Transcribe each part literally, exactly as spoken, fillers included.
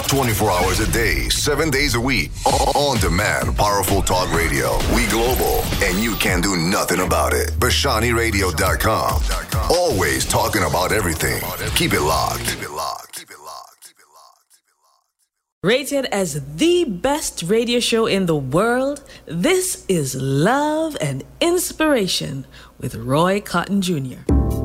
twenty-four hours a day, seven days a week. On demand, powerful talk radio. We global, and you can do nothing about it. Bashani Radio dot com. Always talking about everything. Keep it locked. Keep it locked. Keep it locked. Rated as the best radio show in the world, this is Love and Inspiration with Roy Cotton Junior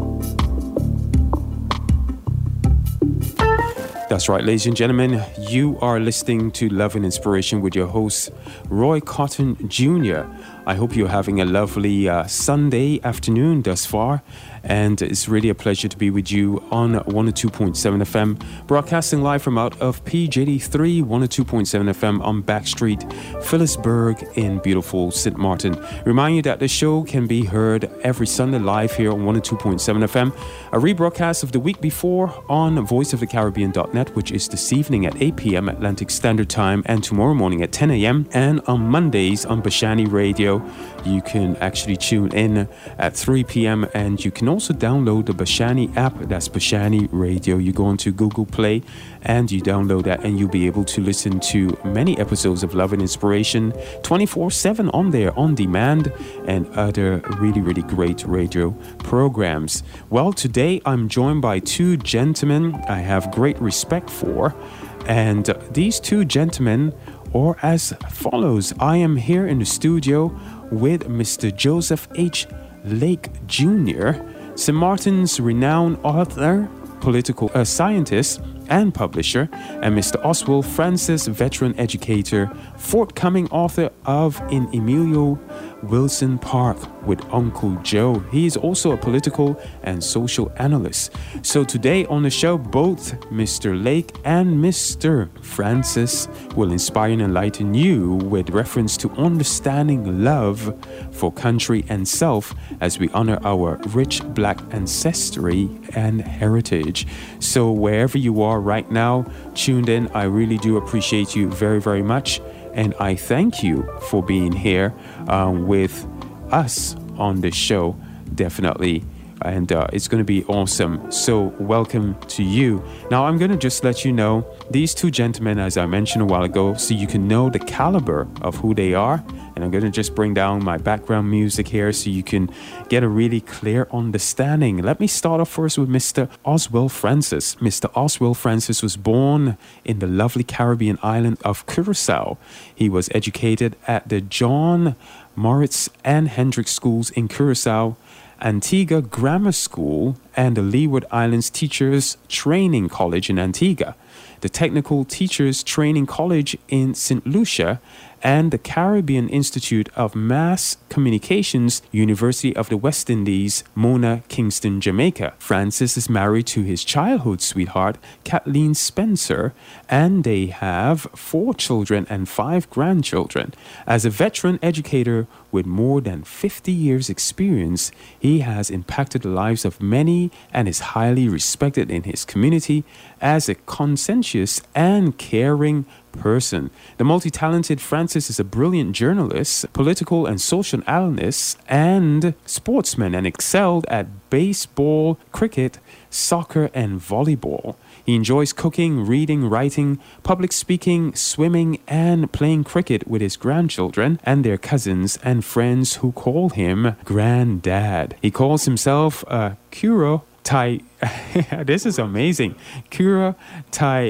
That's right, ladies and gentlemen, you are listening to Love and Inspiration with your host, Roy Cotton Junior I hope you're having a lovely uh, Sunday afternoon thus far, and it's really a pleasure to be with you on one oh two point seven F M, broadcasting live from out of P J D three, one oh two point seven F M on Backstreet, Phillipsburg in beautiful Saint Martin. Remind you that the show can be heard every Sunday live here on one oh two point seven F M, a rebroadcast of the week before on voice of the caribbean dot net, which is this evening at eight p.m. Atlantic Standard Time, and tomorrow morning at ten a.m. and on Mondays on Bashani Radio. You can actually tune in at three p.m. and you can also download the Bashani app. That's Bashani Radio. You go onto Google Play and you download that, and you'll be able to listen to many episodes of Love and Inspiration twenty-four seven on there, on demand, and other really, really great radio programs. Well, today I'm joined by two gentlemen I have great respect for, and these two gentlemen are as follows. I am here in the studio with Mister Joseph H. Lake Junior, Saint Martin's renowned author, political uh, scientist, and publisher, and Mister Oswald Francis, veteran educator, forthcoming author of In Emilio Wilson Park with Uncle Joe. He is also a political and social analyst. So today on the show, both Mister Lake and Mister Francis will inspire and enlighten you with reference to understanding love for country and self as we honor our rich black ancestry and heritage. So wherever you are right now, tuned in, I really do appreciate you very, very much. And I thank you for being here um, with us on this show, definitely. And uh, it's going to be awesome. So welcome to you. Now, I'm going to just let you know, these two gentlemen, as I mentioned a while ago, so you can know the caliber of who they are. And I'm going to just bring down my background music here so you can get a really clear understanding. Let me start off first with Mister Oswald Francis. Mister Oswald Francis was born in the lovely Caribbean island of Curacao. He was educated at the John Moritz and Hendricks schools in Curacao, Antigua Grammar School, and the Leeward Islands Teachers Training College in Antigua, the Technical Teachers Training College in Saint Lucia, and the Caribbean Institute of Mass Communications, University of the West Indies, Mona, Kingston, Jamaica. Francis is married to his childhood sweetheart, Kathleen Spencer, and they have four children and five grandchildren. As a veteran educator with more than fifty years experience, he has impacted the lives of many and is highly respected in his community as a conscientious and caring person. The multi-talented Francis is a brilliant journalist, political and social analyst, and sportsman, and excelled at baseball, cricket, soccer, and volleyball. He enjoys cooking, reading, writing, public speaking, swimming, and playing cricket with his grandchildren and their cousins and friends who call him Granddad. He calls himself a Curo Tai. This is amazing. Curo Tai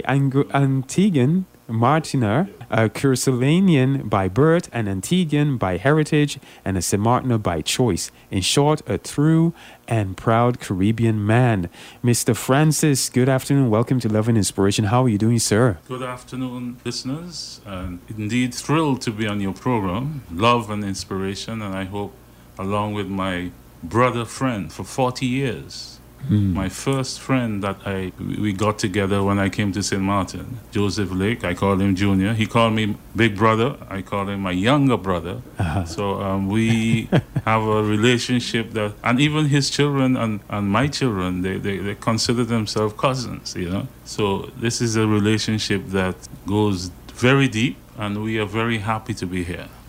Antiguan Martiner, a Curaçaoian by birth, an Antiguan by heritage, and a Saint Martiner by choice. In short, a true and proud Caribbean man. Mister Francis, good afternoon. Welcome to Love and Inspiration. How are you doing, sir? Good afternoon, listeners. And indeed thrilled to be on your program, Love and Inspiration, and I hope, along with my brother friend for forty years, Mm. my first friend that I we got together when I came to Saint Martin, Joseph Lake. I called him Junior. He called me Big Brother. I called him my younger brother. Uh-huh. So um, we have a relationship that, and even his children and, and my children, they, they, they consider themselves cousins, you know. So this is a relationship that goes very deep, and we are very happy to be here.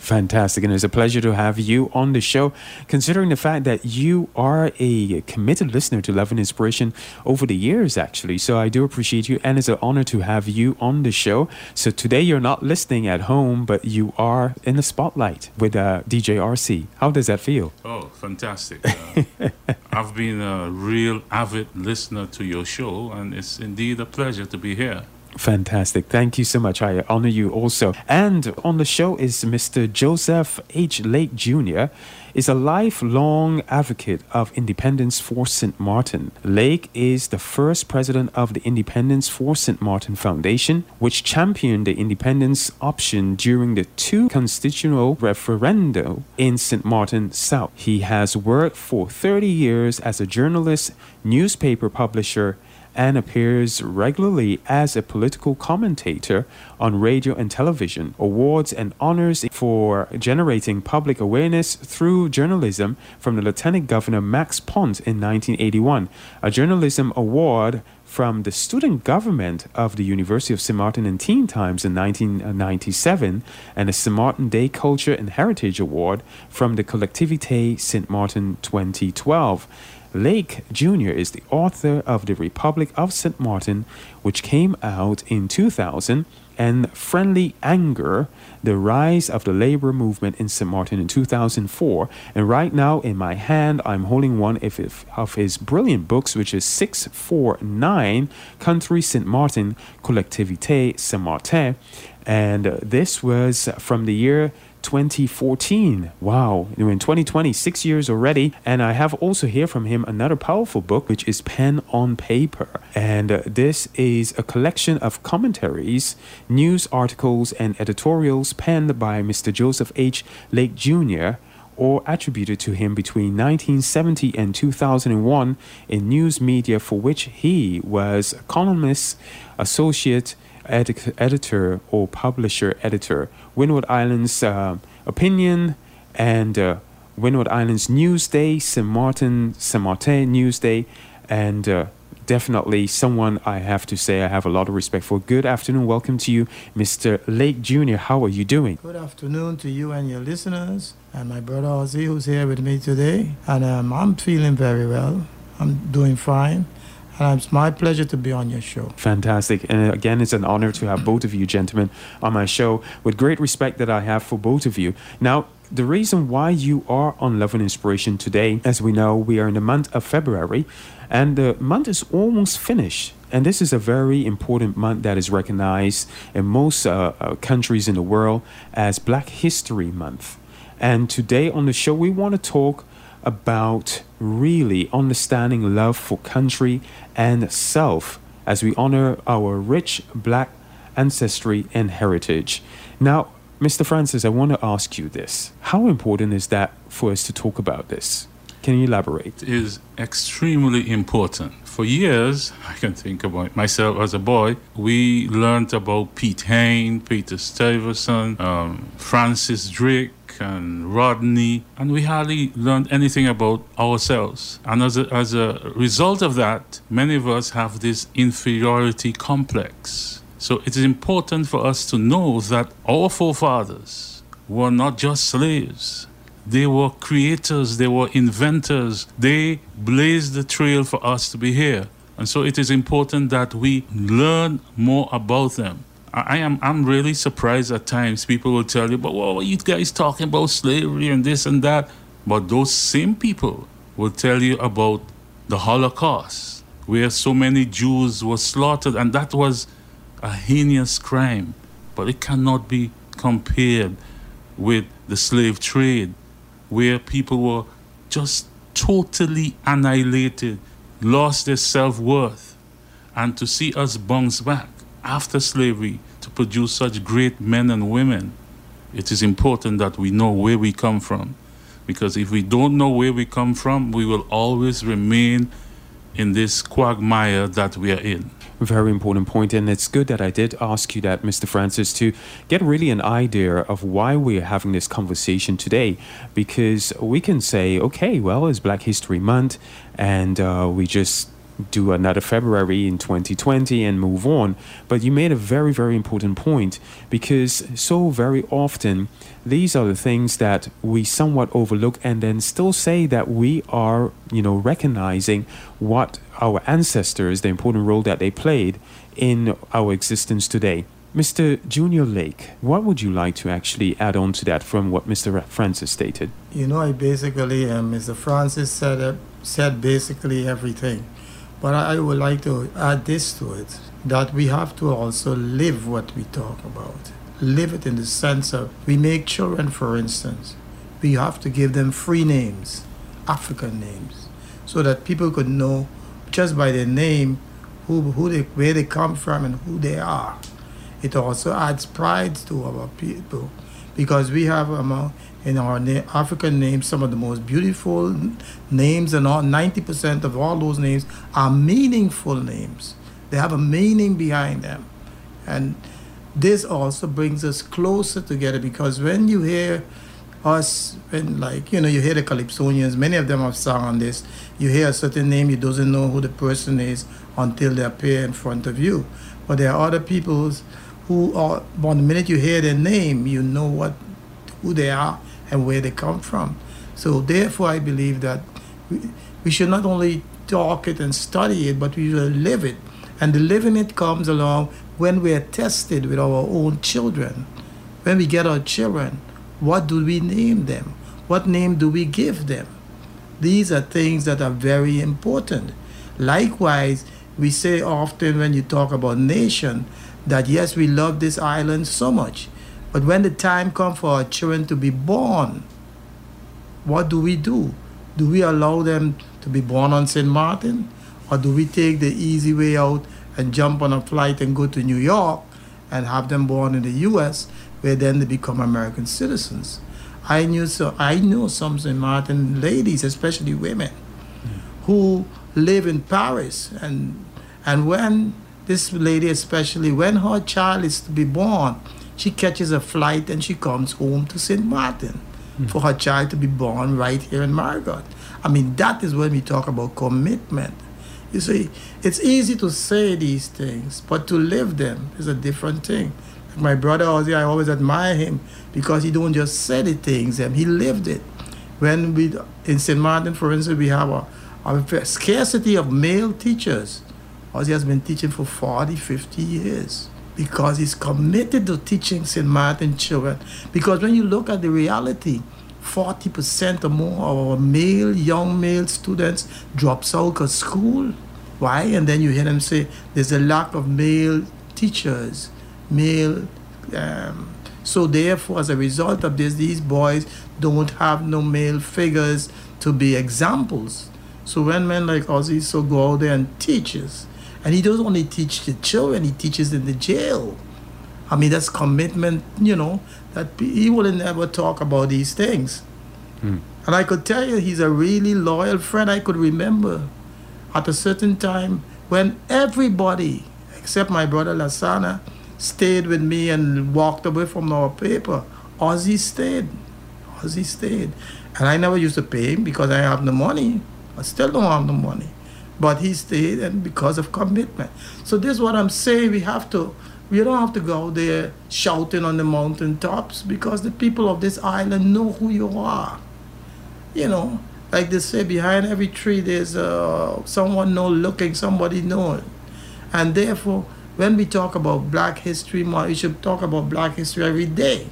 Fantastic. And it's a pleasure to have you on the show, considering the fact that you are a committed listener to Love and Inspiration over the years, actually. So I do appreciate you, and it's an honor to have you on the show. So today you're not listening at home, but you are in the spotlight with uh, D J R C. How does that feel? Oh, fantastic. Uh, I've been a real avid listener to your show, and it's indeed a pleasure to be here. Fantastic. Thank you so much. I honor you also. And on the show is Mister Joseph H. Lake Junior is a lifelong advocate of independence for Saint Martin. Lake is the first president of the Independence for Saint Martin Foundation, which championed the independence option during the two constitutional referenda in Saint Martin South. He has worked for thirty years as a journalist, newspaper publisher, and appears regularly as a political commentator on radio and television. Awards and honors for generating public awareness through journalism from the Lieutenant Governor Max Ponce in nineteen eighty-one, a journalism award from the student government of the University of Saint Martin and Teen Times in nineteen ninety-seven, and a Saint Martin Day Culture and Heritage Award from the Collectivité Saint Martin twenty twelve. Lake Junior is the author of The Republic of Saint Martin, which came out in two thousand, and Friendly Anger, The Rise of the Labor Movement in Saint Martin in two thousand four. And right now in my hand, I'm holding one of, of his brilliant books, which is six forty-nine, Country Saint Martin, Collectivité Saint Martin. And uh, this was from the year twenty fourteen. Wow, we're in twenty twenty, six years already. And I have also here from him another powerful book, which is Pen on Paper. And uh, this is a collection of commentaries, news articles, and editorials penned by Mister Joseph H. Lake Junior, or attributed to him between nineteen seventy and two thousand one in news media, for which he was a columnist, associate Ed- editor or publisher editor, Windward Islands uh, Opinion, and uh, Windward Islands Newsday, Saint Martin, Saint Martin Newsday, and uh, definitely someone I have to say I have a lot of respect for. Good afternoon. Welcome to you, Mister Lake Junior How are you doing? Good afternoon to you and your listeners, and my brother Ozzy, who's here with me today. And um, I'm feeling very well. I'm doing fine. And it's my pleasure to be on your show. Fantastic. And again, it's an honor to have both of you gentlemen on my show, with great respect that I have for both of you. Now, the reason why you are on Love and Inspiration today, as we know, we are in the month of February, and the month is almost finished. And this is a very important month that is recognized in most uh, uh, countries in the world as Black History Month. And today on the show, we want to talk about really understanding love for country and self as we honor our rich Black ancestry and heritage. Now, Mister Francis, I want to ask you this. How important is that for us to talk about this? Can you elaborate? It is extremely important. For years, I can think about myself as a boy, we learned about Pete Hayne, Peter Stuyvesant, um, Francis Drake, and Rodney, and we hardly learned anything about ourselves. And as a, as a result of that, many of us have this inferiority complex. So it is important for us to know that our forefathers were not just slaves. They were creators, they were inventors. They blazed the trail for us to be here. And so it is important that we learn more about them. I am I'm really surprised at times people will tell you, but what are you guys talking about slavery and this and that? But those same people will tell you about the Holocaust, where so many Jews were slaughtered, and that was a heinous crime. But it cannot be compared with the slave trade, where people were just totally annihilated, lost their self-worth. And to see us bounce back after slavery to produce such great men and women, it is important that we know where we come from. Because if we don't know where we come from, we will always remain in this quagmire that we are in. Very important point, and it's good that I did ask you that, Mister Francis, to get really an idea of why we're having this conversation today. Because we can say, okay, well, it's Black History Month, and uh, we just do another February in twenty twenty and move on. But you made a very, very important point, because so very often these are the things that we somewhat overlook and then still say that we are, you know, recognizing what our ancestors, the important role that they played in our existence today. Mister Junior Lake, what would you like to actually add on to that from what Mister Francis stated? You know, I basically, um, Mister Francis said, uh, said basically everything. But I would like to add this to it, that we have to also live what we talk about. Live it in the sense of, we make children, for instance, we have to give them free names, African names, so that people could know just by their name who, who they, where they come from and who they are. It also adds pride to our people, because we have among in our na- African names some of the most beautiful names, and all ninety percent of all those names are meaningful names. They have a meaning behind them, and this also brings us closer together, because when you hear us, when like you know you hear the Calypsonians, many of them have sung on this. You hear a certain name, you doesn't know who the person is until they appear in front of you. But there are other peoples who are, but the minute you hear their name, you know what, who they are and where they come from. So therefore, I believe that we, we should not only talk it and study it, but we should live it. And the living it comes along when we are tested with our own children. When we get our children, what do we name them? What name do we give them? These are things that are very important. Likewise, we say often when you talk about nation, that yes, we love this island so much, but when the time comes for our children to be born, what do we do? Do we allow them to be born on Saint Martin? Or do we take the easy way out and jump on a flight and go to New York and have them born in the U S, where then they become American citizens? I knew so I know some Saint Martin ladies, especially women, mm. who live in Paris, and and when this lady, especially when her child is to be born, she catches a flight and she comes home to Saint Martin mm. for her child to be born right here in Marigot. I mean, that is when we talk about commitment. You see, it's easy to say these things, but to live them is a different thing. Like my brother Ozzy, I always admire him because he don't just say the things, and he lived it. When we, in Saint Martin, for instance, we have a, a scarcity of male teachers. Ozzy has been teaching for forty, fifty years because he's committed to teaching Saint Martin children. Because when you look at the reality, forty percent or more of our male, young male students drops out of school. Why? And then you hear them say there's a lack of male teachers, male. Um, so therefore, as a result of this, these boys don't have no male figures to be examples. So when men like Ozzy so go out there and teaches, and he doesn't only teach the children, he teaches in the jail. I mean, that's commitment, you know, that he will never talk about these things. Mm. And I could tell you, he's a really loyal friend. I could remember at a certain time when everybody, except my brother Lasana, stayed with me and walked away from our paper, Ozzy stayed. Ozzy stayed. And I never used to pay him because I have no money. I still don't have no money. But he stayed, and because of commitment. So this is what I'm saying. We have to, we don't have to go there shouting on the mountaintops, because the people of this island know who you are. You know, like they say, behind every tree there's uh, someone know looking, somebody knowing. And therefore, when we talk about Black History Month, we should talk about Black history every day.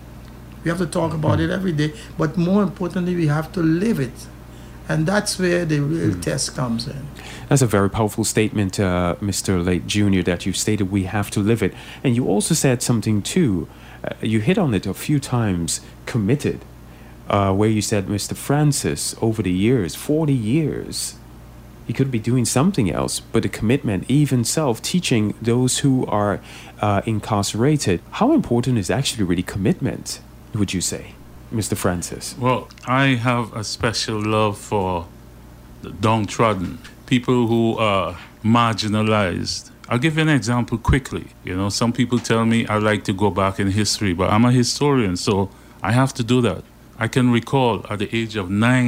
We have to talk about it every day. But more importantly, we have to live it. And that's where the real mm. test comes in. That's a very powerful statement, uh, Mister Lake Junior, that you stated we have to live it. And you also said something too. Uh, you hit on it a few times, committed, uh, where you said Mister Francis, over the years, forty years, he could be doing something else, but the commitment, even self-teaching those who are uh, incarcerated. How important is actually really commitment, would you say, Mister Francis? Well, I have a special love for the downtrodden, people who are marginalized. I'll give you an example quickly. You know, some people tell me I like to go back in history, but I'm a historian, so I have to do that. I can recall at the age of nine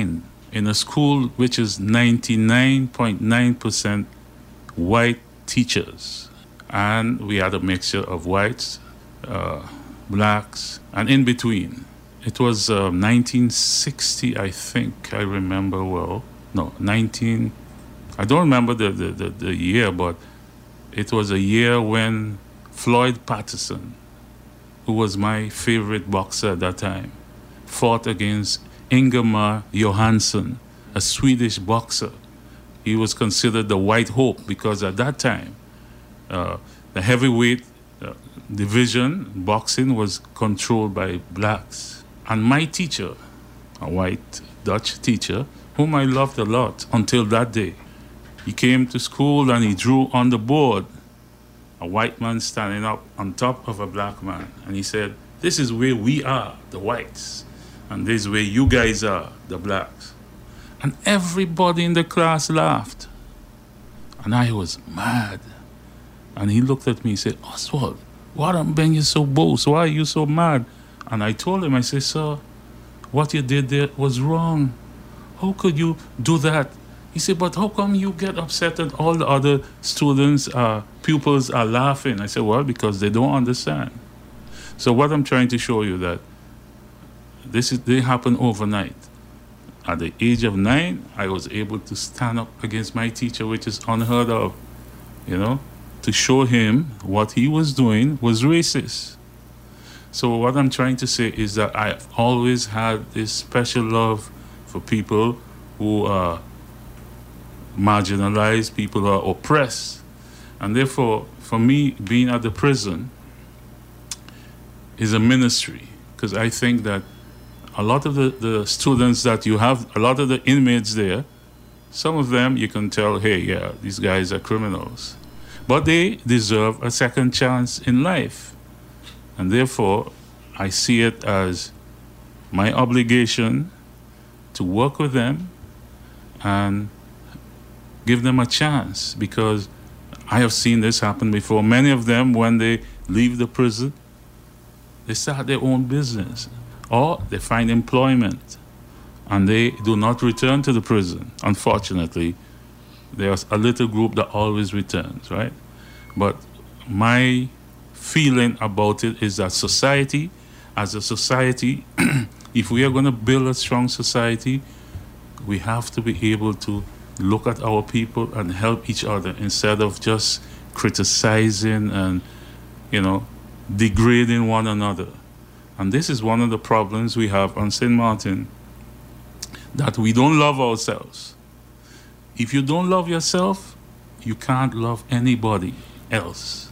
in a school which is ninety-nine point nine percent white teachers. And we had a mixture of whites, uh, blacks, and in between. It was uh, nineteen sixty, I think, I remember well. No, nineteen, I don't remember the, the, the, the year, but it was a year when Floyd Patterson, who was my favorite boxer at that time, fought against Ingemar Johansson, a Swedish boxer. He was considered the white hope because at that time, uh, the heavyweight uh, division, boxing, was controlled by blacks. And my teacher, a white Dutch teacher, whom I loved a lot until that day, he came to school and he drew on the board a white man standing up on top of a black man. And he said, "This is where we are, the whites, and this is where you guys are, the blacks." And everybody in the class laughed. And I was mad. And he looked at me and said, "Oswald, what am being you so bold? Why are you so mad?" And I told him, I said, "Sir, what you did there was wrong. How could you do that?" He said, "But how come you get upset and all the other students, uh, pupils are laughing?" I said, "Well, because they don't understand." So what I'm trying to show you that this is, they happen overnight. At the age of nine, I was able to stand up against my teacher, which is unheard of, you know, to show him what he was doing was racist. So what I'm trying to say is that I've always had this special love for people who are marginalized, people who are oppressed. And therefore, for me, being at the prison is a ministry, because I think that a lot of the, the students that you have, a lot of the inmates there, some of them you can tell, hey, yeah, these guys are criminals. But they deserve a second chance in life. And therefore, I see it as my obligation to work with them and give them a chance, because I have seen this happen before. Many of them, when they leave the prison, they start their own business, or they find employment, and they do not return to the prison. Unfortunately, there's a little group that always returns, right? But my feeling about it is that society, as a society, if we are going to build a strong society, we have to be able to look at our people and help each other instead of just criticizing and, you know, degrading one another. And this is one of the problems we have on Saint Martin, that we don't love ourselves. If you don't love yourself, you can't love anybody else.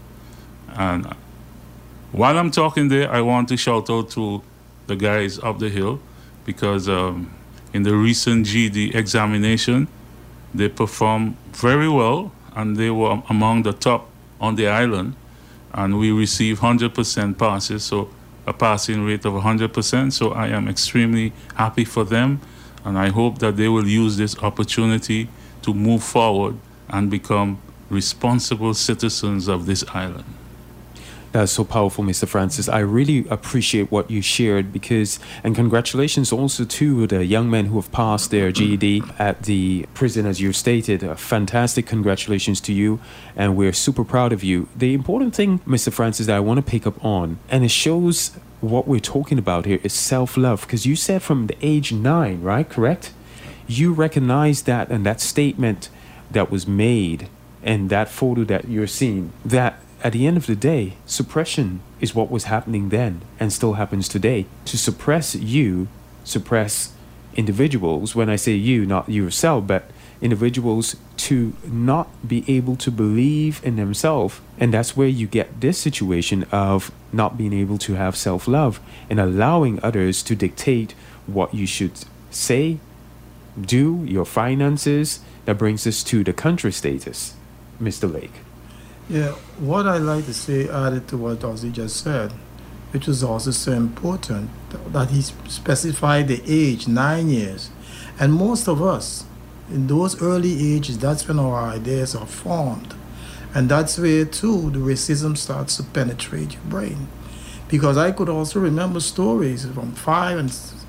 And while I'm talking there, I want to shout out to the guys up the hill, because um, in the recent G E D examination, they performed very well, and they were among the top on the island, and we received one hundred percent passes, so a passing rate of one hundred percent. So I am extremely happy for them, and I hope that they will use this opportunity to move forward and become responsible citizens of this island. That's so powerful, Mister Francis. I really appreciate what you shared, because, and congratulations also to the young men who have passed their G E D at the prison, as you stated. Uh, fantastic congratulations to you, and we're super proud of you. The important thing, Mister Francis, that I want to pick up on, and it shows what we're talking about here, is self-love, because you said from the age nine, right? Correct? You recognize that, and that statement that was made, and that photo that you're seeing, that at the end of the day, suppression is what was happening then and still happens today. To suppress you, suppress individuals, when I say you, not yourself, but individuals, to not be able to believe in themselves. And that's where you get this situation of not being able to have self-love and allowing others to dictate what you should say, do, your finances. That brings us to the country status, Mister Lake. Yeah, what I like to say, added to what Ozzy just said, which was also so important, that he specified the age, nine years. And most of us, in those early ages, that's when our ideas are formed. And that's where, too, the racism starts to penetrate your brain. Because I could also remember stories from five and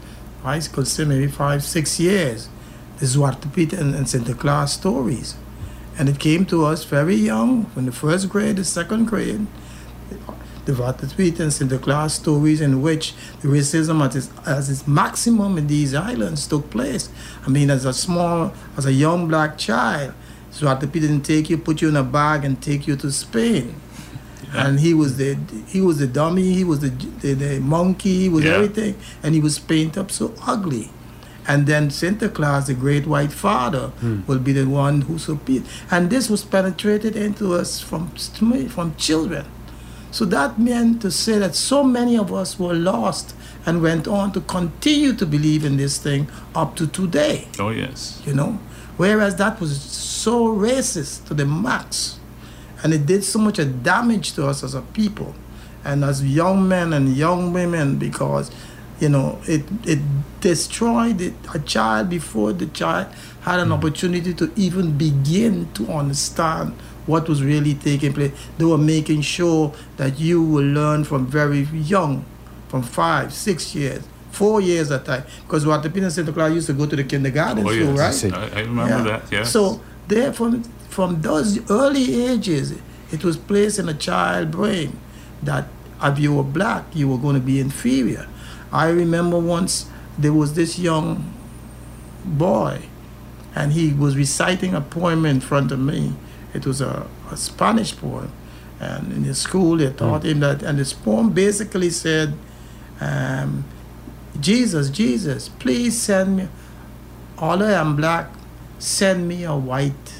high school, say maybe five, six years, the Zwarte Piet and, and Santa Claus stories. And it came to us very young, from the first grade, the second grade, the Zwarte Piet and Santa Claus stories in which the racism at its, at its maximum in these islands took place. I mean, as a small, as a young black child, Zwarte Piet didn't take you, put you in a bag and take you to Spain. Yeah. And he was the he was the dummy, he was the the, the monkey, he was yeah. everything, and he was painted up so ugly. And then Santa Claus, the great white father, mm. will be the one who's appeared. And this was penetrated into us from from children. So that meant to say that so many of us were lost and went on to continue to believe in this thing up to today. Oh, yes. You know? Whereas that was so racist to the max. And it did so much a damage to us as a people and as young men and young women, because, you know, it, it destroyed it, a child before the child had an opportunity to even begin to understand what was really taking place. They were making sure that you will learn from very young, from five, six years, four years at a time. Because Zwarte Piet and Santa Claus used to go to the kindergarten oh, school, yes. right? I, I remember yeah. that, yes. So there, from, from those early ages, it was placed in a child brain that if you were black, you were going to be inferior. I remember once there was this young boy, and he was reciting a poem in front of me. It was a, a Spanish poem, and in the school they taught mm. him that, and this poem basically said, um, Jesus, Jesus, please send me, although I'm black, send me a white,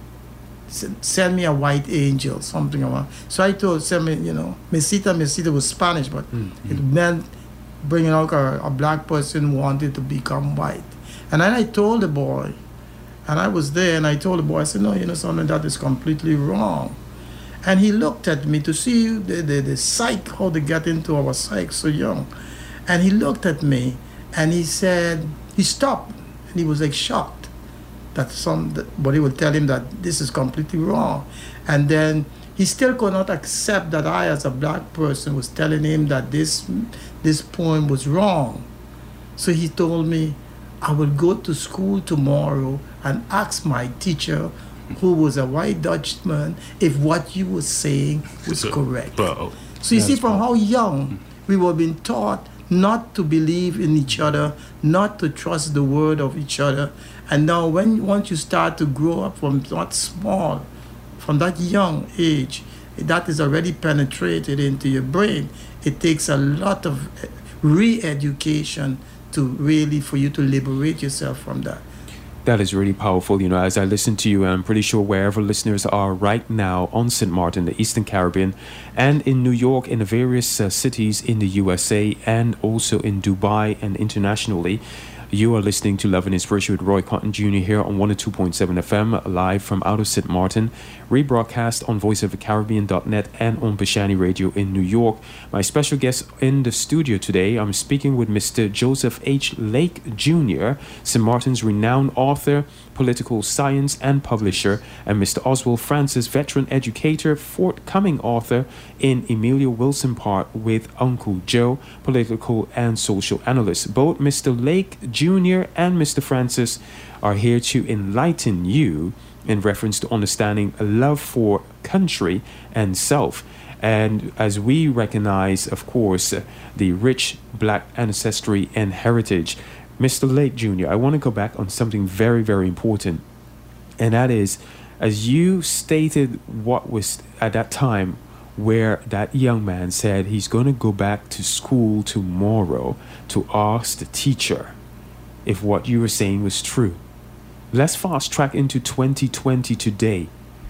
send me a white angel, something like that. So I told, send me, you know, Mesita, Mesita was Spanish, but mm. it meant bringing out a, a black person wanted to become white. And then I told the boy, and I was there, and I told the boy, I said, no, you know something, that is completely wrong. And he looked at me to see the, the, the psych, how they get into our psyche so young. And he looked at me, and he said, he stopped, and he was like shocked that somebody would tell him that this is completely wrong. And then he still could not accept that I, as a black person, was telling him that this, this poem was wrong. So he told me, I will go to school tomorrow and ask my teacher, who was a white Dutchman, if what you were saying was so, correct. Bro, so you see, from how young we were being taught not to believe in each other, not to trust the word of each other. And now when once you start to grow up from that small, from that young age, that is already penetrated into your brain, it takes a lot of re-education to really, for you to liberate yourself from that. That is really powerful. You know, as I listen to you, and I'm pretty sure wherever listeners are right now on Saint Martin, the Eastern Caribbean, and in New York, in the various uh, cities in the U S A, and also in Dubai and internationally, you are listening to Love and Inspiration with Roy Cotton Junior here on one oh two point seven F M, live from out of Saint Martin, rebroadcast on voice of the caribbean dot net and on Bashani Radio in New York. My special guest in the studio today, I'm speaking with Mister Joseph H. Lake Junior, Saint Martin's renowned author, political science and publisher, and Mister Oswald Francis, veteran educator, forthcoming author in Emilio Wilson Park with Uncle Joe, political and social analyst. Both Mister Lake Junior and Mister Francis are here to enlighten you in reference to understanding a love for country and self. And as we recognize, of course, uh, the rich black ancestry and heritage, Mister Lake Junior, I want to go back on something very, very important. And that is, as you stated what was at that time where that young man said he's going to go back to school tomorrow to ask the teacher if what you were saying was true. Let's fast track into twenty twenty today.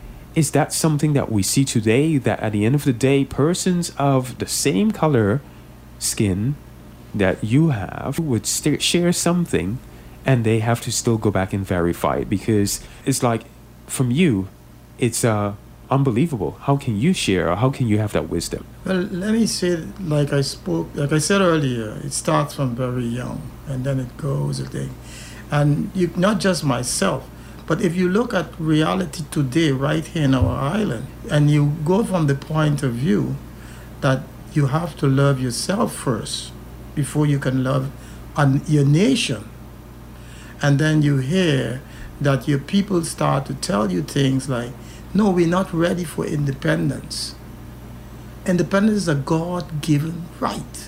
Is that something that we see today, that at the end of the day, persons of the same color skin that you have would st- share something and they have to still go back and verify it? Because it's like, from you, it's uh, unbelievable. How can you share, or how can you have that wisdom? Well, let me say, like I spoke, like I said earlier, it starts from very young and then it goes a thing. And you, not just myself, but if you look at reality today right here in our island, and you go from the point of view that you have to love yourself first before you can love on your nation. And then you hear that your people start to tell you things like, no, we're not ready for independence. Independence is a God-given right.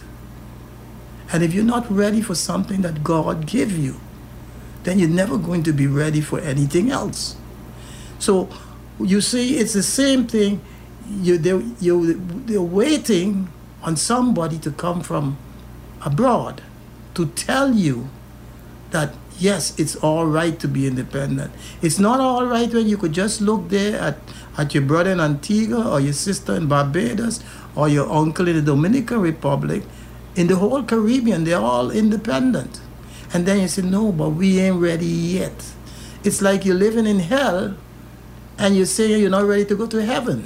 And if you're not ready for something that God gave you, then you're never going to be ready for anything else. So you see, it's the same thing. You, they're, you, they're waiting on somebody to come from abroad to tell you that, yes, it's all right to be independent. It's not all right when you could just look there at, at your brother in Antigua or your sister in Barbados or your uncle in the Dominican Republic. In the whole Caribbean, they're all independent. And then you say, no, but we ain't ready yet. It's like you're living in hell and you're saying you're not ready to go to heaven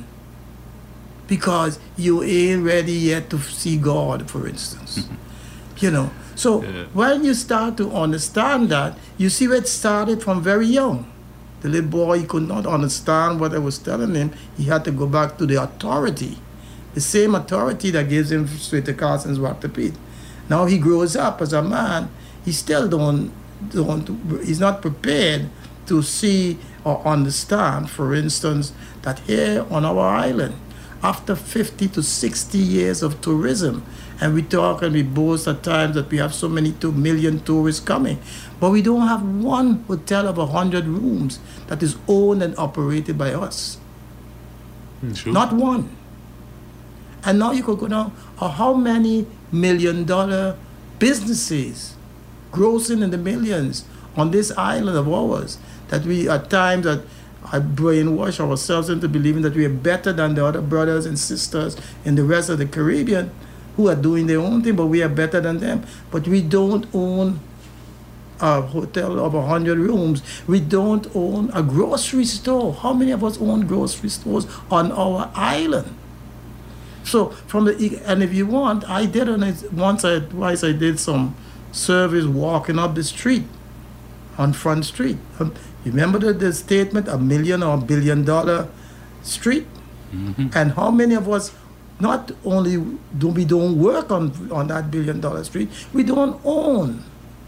because you ain't ready yet to see God, for instance. You know, so yeah. When you start to understand that, you see where it started from very young. The little boy, he could not understand what I was telling him. He had to go back to the authority, the same authority that gives him straight Carson's Rock to Pete. Now he grows up as a man, he still don't, don't, he's not prepared to see or understand, for instance, that here on our island, after fifty to sixty years of tourism, and we talk and we boast at times that we have so many two million tourists coming, but we don't have one hotel of one hundred rooms that is owned and operated by us. Sure. Not one. And now you could go down, uh, how many million dollar businesses grossing in the millions on this island of ours that we at times that I brainwash ourselves into believing that we are better than the other brothers and sisters in the rest of the Caribbean who are doing their own thing, but we are better than them. But we don't own a hotel of one hundred rooms. We don't own a grocery store. How many of us own grocery stores on our island? So from the, and if you want, I did on it once or twice. I did some service walking up the street, on Front Street. Um, you remember the, the statement, a million or a billion dollar street? Mm-hmm. And how many of us, not only do we don't work on, on that billion dollar street, we don't own.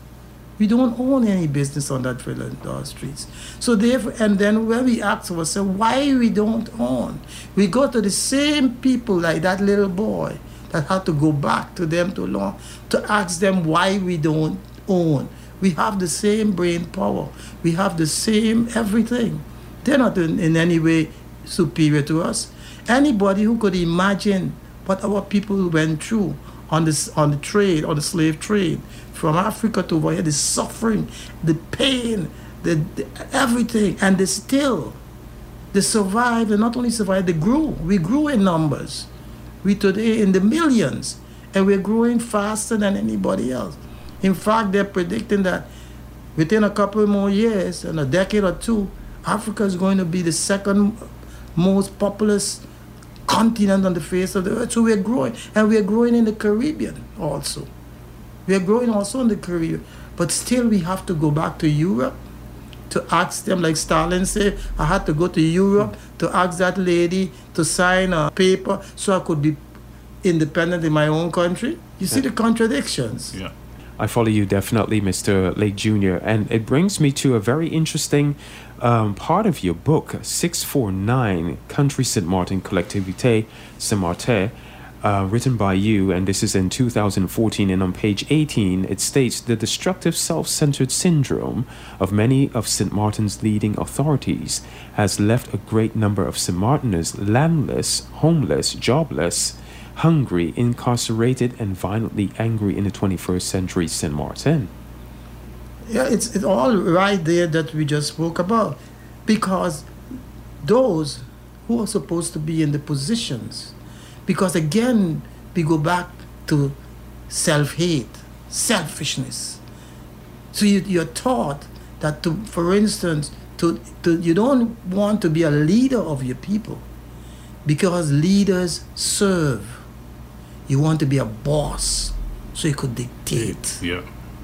We don't own any business on that billion dollar streets. So therefore, and then when we ask ourselves why we don't own, we go to the same people like that little boy that had to go back to them too long to ask them why we don't own. We have the same brain power. We have the same everything. They're not in, in any way superior to us. Anybody who could imagine what our people went through on this on the trade, on the slave trade, from Africa to over here, the suffering, the pain, the, the everything, and they still, they survived, and not only survived, they grew. We grew in numbers. We today in the millions, and we're growing faster than anybody else. In fact, they're predicting that within a couple more years, in a decade or two, Africa is going to be the second most populous continent on the face of the earth. So we're growing, and we're growing in the Caribbean also. We're growing also in the Caribbean, but still we have to go back to Europe to ask them, like Stalin said, I had to go to Europe to ask that lady to sign a paper so I could be independent in my own country. You see the contradictions. Yeah. I follow you definitely, Mister Lake Junior And it brings me to a very interesting um, part of your book, six forty-nine, Country Saint Martin Collectivité Saint Martin, uh, written by you, and this is in two thousand fourteen. And on page eighteen, it states, the destructive self-centered syndrome of many of Saint Martin's leading authorities has left a great number of Saint Martiners landless, homeless, jobless, hungry, incarcerated, and violently angry in the twenty-first century Saint Martin. Yeah, it's, it's all right there that we just spoke about, because those who are supposed to be in the positions, because again, we go back to self-hate, selfishness. So you, you're taught that, to, for instance, to, to you don't want to be a leader of your people, because leaders serve. You want to be a boss, so you could dictate. Yeah.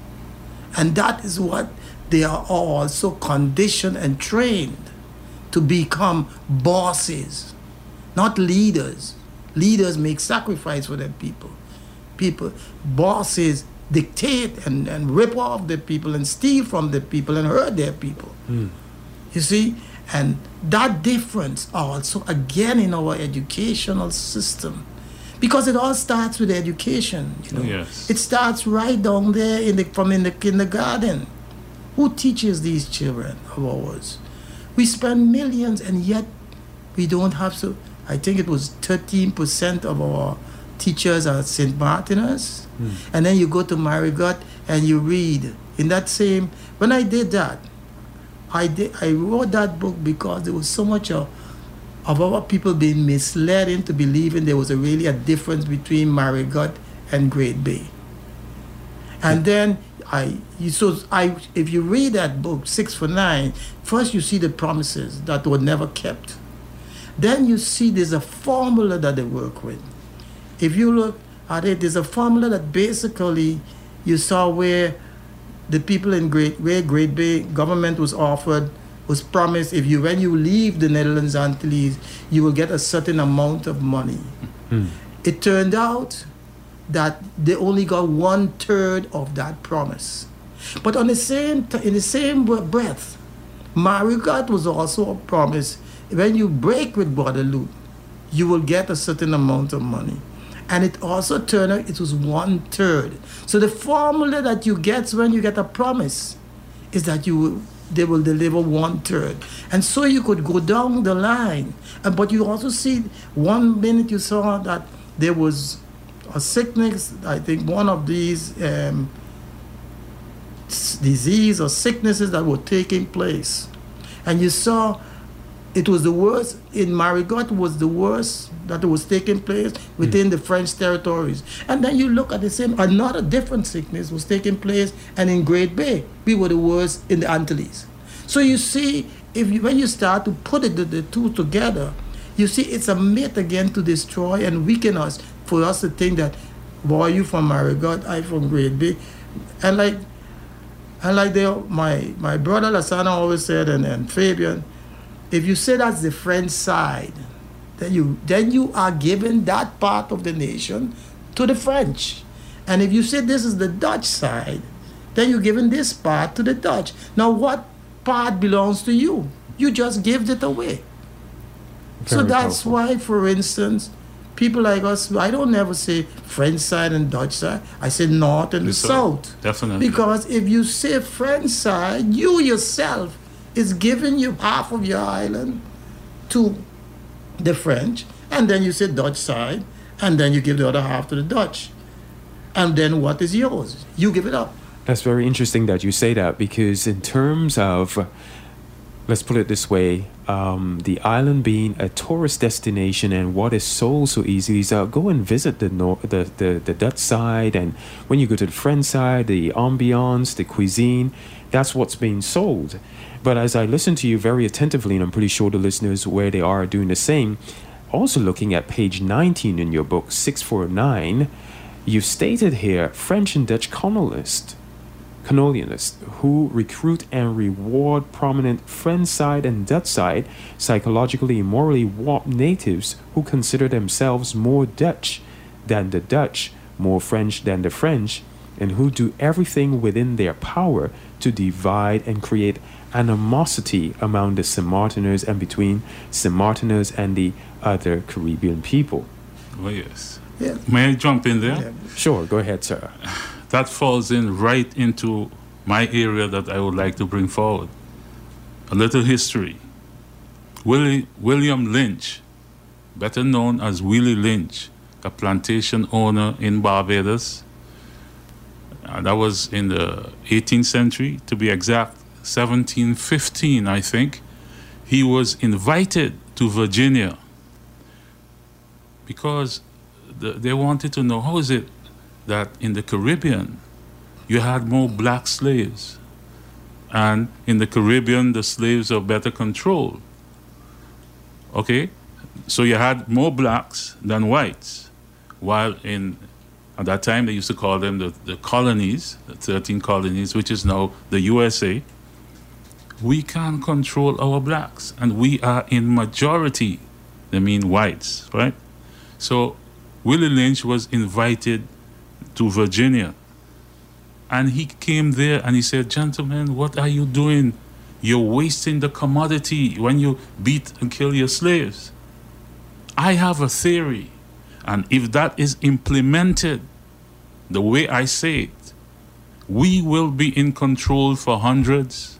And that is what they are all so conditioned and trained to become bosses, not leaders. Leaders make sacrifice for their people. People, bosses dictate and, and rip off the people and steal from the people and hurt their people. Mm. You see? And that difference also, again, in our educational system, because it all starts with education. You know? Yes. It starts right down there in the, from in the kindergarten. Who teaches these children of ours? We spend millions, and yet we don't have so. I think it was thirteen percent of our teachers are Saint Martiners. Mm. And then you go to Marigot and you read in that same. When I did that, I did. I wrote that book because there was so much of, of our people being misled into believing there was a really a difference between Marigot and Great Bay. And then I, so I, if you read that book, Six for Nine, first you see the promises that were never kept. Then you see there's a formula that they work with. If you look at it, there's a formula that basically you saw where the people in Great, where Great Bay government was offered, was promised if you, when you leave the Netherlands Antilles, you will get a certain amount of money. Mm. It turned out that they only got one third of that promise. But on the same t- in the same breath, Marigot was also a promise. When you break with Guadeloupe, you will get a certain amount of money. And it also turned out it was one third. So the formula that you get when you get a promise is that you will, they will deliver one third. And so you could go down the line. And, but you also see one minute you saw that there was a sickness, I think one of these um, disease or sicknesses that were taking place. And you saw it was the worst, in Marigot was the worst that was taking place within mm. the French territories. And then you look at the same, another different sickness was taking place, and in Great Bay, we were the worst in the Antilles. So you see, if you, when you start to put it, the, the two together, you see it's a myth again to destroy and weaken us, for us to think that, boy, you from Marigot, I from Great Bay. And like, and like they, my, my brother Lasana always said, and, and Fabian, if you say that's the French side, then you then you are giving that part of the nation to the French. And if you say this is the Dutch side, then you're giving this part to the Dutch. Now what part belongs to you? You just give it away. Very so that's helpful. Why, for instance, people like us, I don't ever say French side and Dutch side. I say North and the South. South. Definitely. Because if you say French side, you yourself is giving you half of your island to the French, and then you say Dutch side, and then you give the other half to the Dutch. And then what is yours? You give it up. That's very interesting that you say that, because in terms of, let's put it this way, um, the island being a tourist destination, and what is sold so easily is uh, go and visit the, nor- the, the, the Dutch side, and when you go to the French side, the ambiance, the cuisine, that's what's being sold. But as I listen to you very attentively, and I'm pretty sure the listeners where they are doing the same, also looking at page nineteen in your book, six four nine, you've stated here, French and Dutch colonialists, colonialists who recruit and reward prominent French side and Dutch side, psychologically and morally warped natives who consider themselves more Dutch than the Dutch, more French than the French, and who do everything within their power to divide and create animosity among the Saint Martiners and between Saint Martiners and the other Caribbean people. Oh, yes. Yeah. May I jump in there? Yeah. Sure, go ahead, sir. That falls in right into my area that I would like to bring forward. A little history. Willie, William Lynch, better known as Willie Lynch, a plantation owner in Barbados. Uh, that was in the eighteenth century, to be exact, seventeen fifteen, I think. He was invited to Virginia because the, they wanted to know, how is it that in the Caribbean you had more black slaves, and in the Caribbean the slaves are better controlled. Okay, so you had more blacks than whites, while in at that time they used to call them the, the colonies, the thirteen colonies, which is now the U S A. We can control our blacks, and we are in majority. They mean whites, right? So Willie Lynch was invited to Virginia And he came there and he said, gentlemen, what are you doing? You're wasting the commodity when you beat and kill your slaves. I have a theory. And if that is implemented the way I say it, we will be in control for hundreds,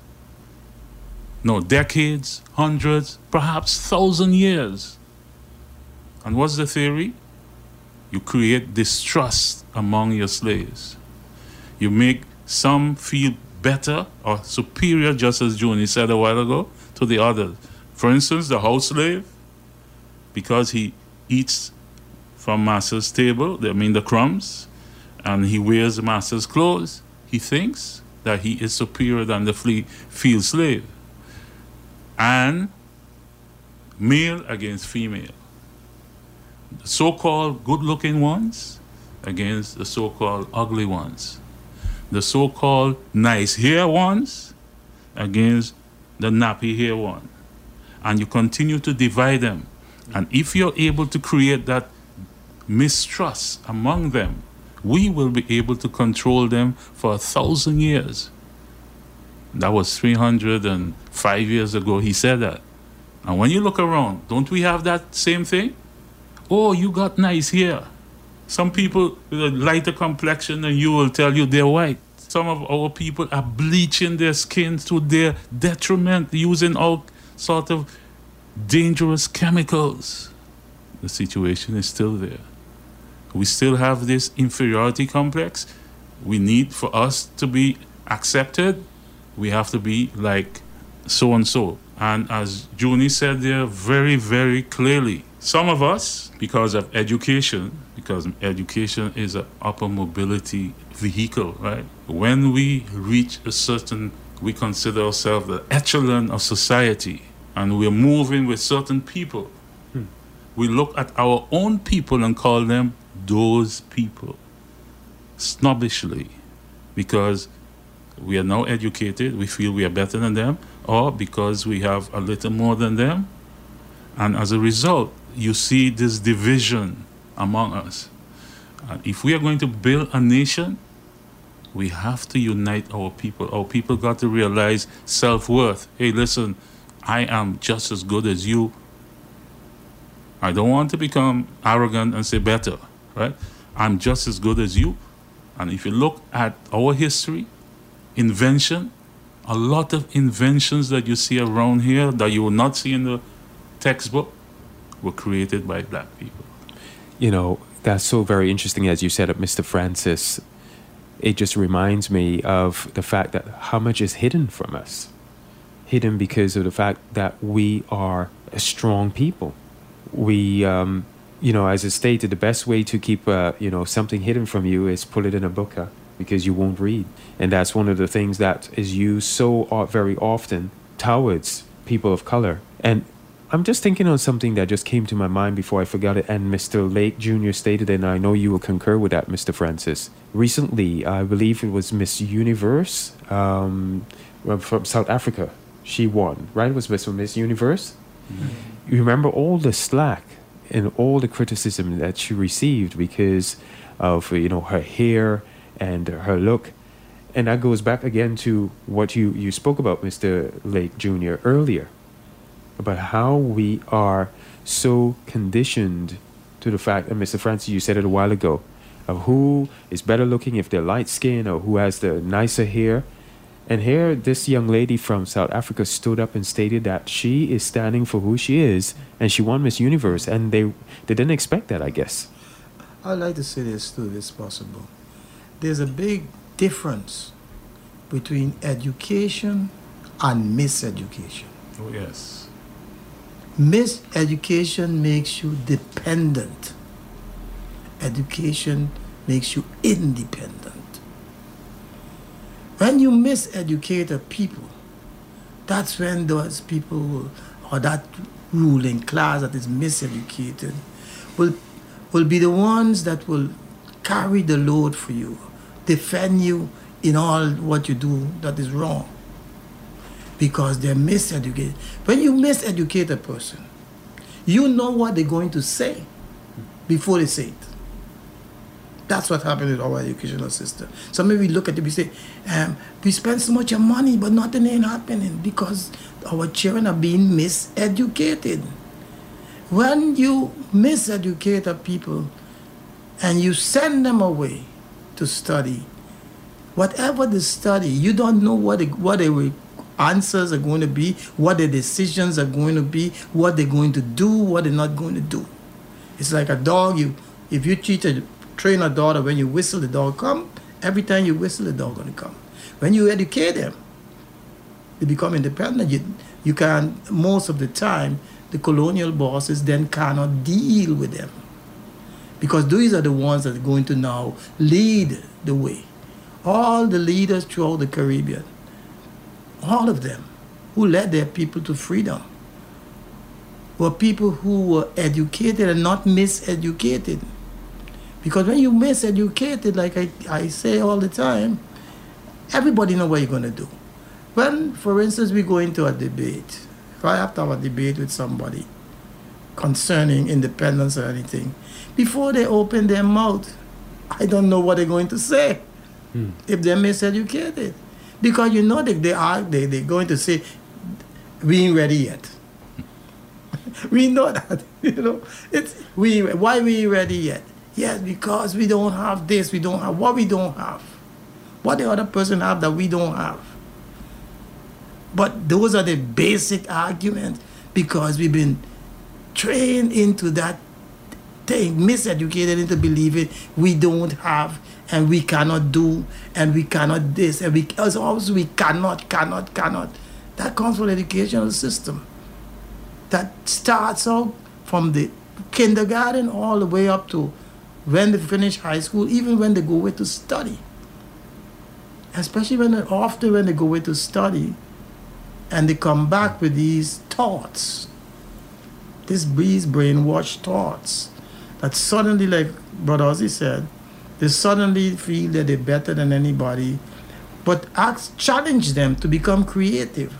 no, decades, hundreds, perhaps thousand years. And what's the theory? You create distrust among your slaves. You make some feel better or superior, just as Juni said a while ago, to the others. For instance, the house slave, because he eats from master's table, I mean the crumbs, and he wears the master's clothes, he thinks that he is superior than the field slave. And male against female. The so-called good-looking ones against the so-called ugly ones. The so-called nice hair ones against the nappy hair one. And you continue to divide them. And if you're able to create that mistrust among them, we will be able to control them for a thousand years. That was three hundred five years ago, he said that. And when you look around, don't we have that same thing? Oh, you got nice hair. Some people with a lighter complexion than you will tell you they're white. Some of our people are bleaching their skin to their detriment, using all sort of dangerous chemicals. The situation is still there. We still have this inferiority complex. We need for us to be accepted. We have to be like so-and-so. And as Juni said there very, very clearly, some of us, because of education, because education is an upper mobility vehicle, right? When we reach a certain, we consider ourselves the echelon of society, and we're moving with certain people, hmm. we look at our own people and call them those people, snobbishly, because we are now educated, we feel we are better than them, or because we have a little more than them. And as a result, you see this division among us. And if we are going to build a nation, we have to unite our people. Our people got to realize self-worth. Hey, listen, I am just as good as you. I don't want to become arrogant and say better, right? I'm just as good as you. And if you look at our history, invention, a lot of inventions that you see around here that you will not see in the textbook were created by black people. You know, that's so very interesting as you said it, Mister Francis. It just reminds me of the fact that how much is hidden from us. Hidden because of the fact that we are a strong people. We, um, you know, as I stated, the best way to keep, uh, you know, something hidden from you is put it in a book, huh? Because you won't read. And that's one of the things that is used so uh, very often towards people of color. And I'm just thinking on something that just came to my mind before I forgot it, and Mister Lake Junior stated, and I know you will concur with that, Mister Francis. Recently, I believe it was Miss Universe um, from South Africa. She won, right? It was Miss Universe? Mm-hmm. You remember all the slack and all the criticism that she received because of, you know, her hair and her look. And that goes back again to what you, you spoke about, Mister Lake Junior earlier, about how we are so conditioned to the fact, and Mister Francis, you said it a while ago, of who is better looking if they're light skinned or who has the nicer hair. And here, this young lady from South Africa stood up and stated that she is standing for who she is, and she won Miss Universe, and they they didn't expect that, I guess. I'd like to say this too, if it's possible. There's a big difference between education and miseducation. Oh, yes. Miseducation makes you dependent. Education makes you independent. When you miseducate a people, that's when those people will, or that ruling class that is miseducated will, will be the ones that will carry the load for you, defend you in all what you do that is wrong, because they're miseducated. When you miseducate a person, you know what they're going to say before they say it. That's what happened with our educational system. So maybe we look at it, we say, um, we spend so much money, but nothing ain't happening because our children are being miseducated. When you miseducate a people and you send them away to study, whatever the study, you don't know what the, what the answers are going to be, what the decisions are going to be, what they're going to do, what they're not going to do. It's like a dog. You, if you teach a train a dog, when you whistle, the dog come. Every time you whistle, the dog going to come. When you educate them, they become independent. You, you can, most of the time, the colonial bosses then cannot deal with them because these are the ones that are going to now lead the way. All the leaders throughout the Caribbean, all of them who led their people to freedom, were people who were educated and not miseducated. Because when you miseducated, like I, I say all the time, everybody know what you're going to do. When, for instance, we go into a debate, if I have to have a debate with somebody concerning independence or anything, before they open their mouth, I don't know what they're going to say hmm. if they're miseducated. Because you know that they are, they, they're going to say, we ain't ready yet. We know that, you know. It's we. Why we ain't ready yet? Yes, because we don't have this, we don't have what we don't have. What the other person have that we don't have. But those are the basic arguments because we've been trained into that thing, miseducated into believing we don't have and we cannot do and we cannot this and we also we cannot, cannot, cannot. That comes from the educational system. That starts out from the kindergarten all the way up to when they finish high school, even when they go away to study. Especially when they, often when they go away to study and they come back with these thoughts, these brainwashed thoughts, that suddenly, like Brother Ozzy said, they suddenly feel that they're better than anybody, but ask, challenge them to become creative.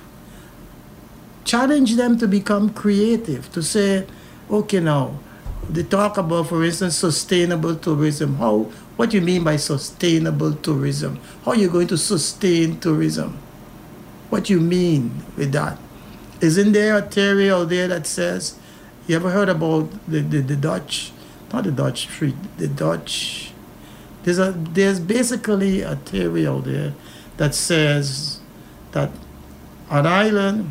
Challenge them to become creative, to say, okay, now, they talk about, for instance, sustainable tourism. How, what do you mean by sustainable tourism? How are you going to sustain tourism? What do you mean with that? Isn't there a theory out there that says, you ever heard about the, the, the Dutch, not the Dutch street, the Dutch, there's, a, there's basically a theory out there that says that an island,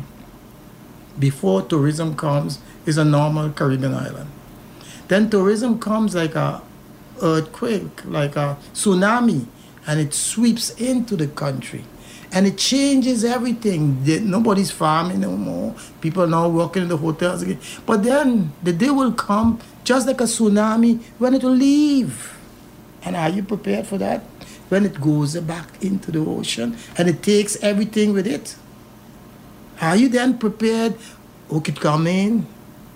before tourism comes, is a normal Caribbean island. Then tourism comes like a earthquake, like a tsunami, and it sweeps into the country. And it changes everything. Nobody's farming no more. People are now working in the hotels again. But then the day will come, just like a tsunami, when it will leave. And are you prepared for that? When it goes back into the ocean and it takes everything with it. Are you then prepared? Okay, it come in,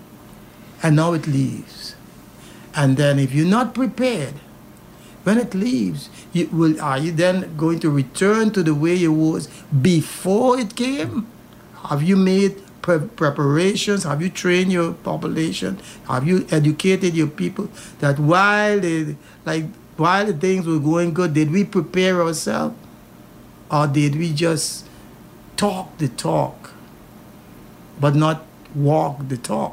and now it leaves. And then if you're not prepared, when it leaves, you will, are you then going to return to the way it was before it came? Have you made pre- preparations? Have you trained your population? Have you educated your people that while they, like while the things were going good, did we prepare ourselves, or did we just talk the talk, but not walk the talk?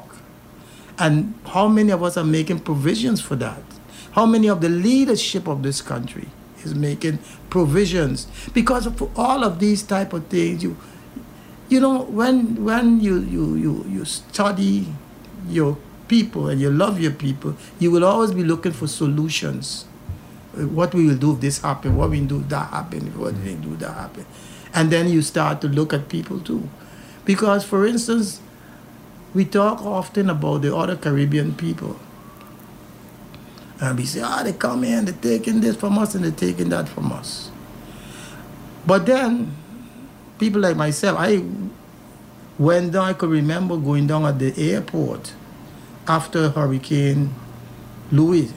And how many of us are making provisions for that? How many of the leadership of this country is making provisions? Because of all of these type of things, you you know, when when you, you, you, you study your people and you love your people, you will always be looking for solutions. What we will do if this happen, what we do if that happen, what we do if that happen. And then you start to look at people too. Because, for instance, we talk often about the other Caribbean people. And we say, ah, oh, they come in, they're taking this from us and they're taking that from us. But then, people like myself, I went down, I could remember going down at the airport after Hurricane Louis.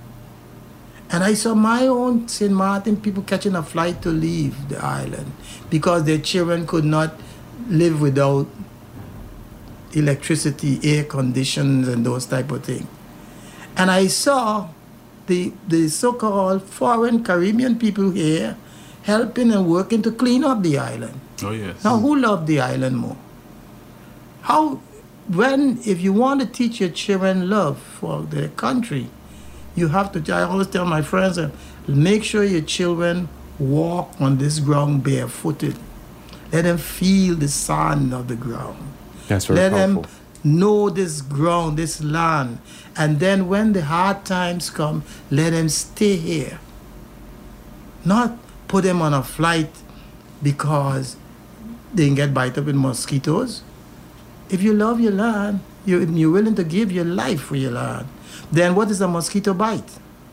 And I saw my own Saint Martin people catching a flight to leave the island because their children could not live without electricity, air conditions, and those type of things. And I saw the, the so-called foreign Caribbean people here helping and working to clean up the island. Oh, yes. Now, who loved the island more? How, when, if you want to teach your children love for their country, you have to, I always tell my friends, uh, make sure your children walk on this ground barefooted. Let them feel the sand of the ground. That's very Let powerful. them know this ground, this land. And then when the hard times come, let them stay here. Not put them on a flight because they can get bite up with mosquitoes. If you love your land, you're, you're willing to give your life for your land, then what is a mosquito bite?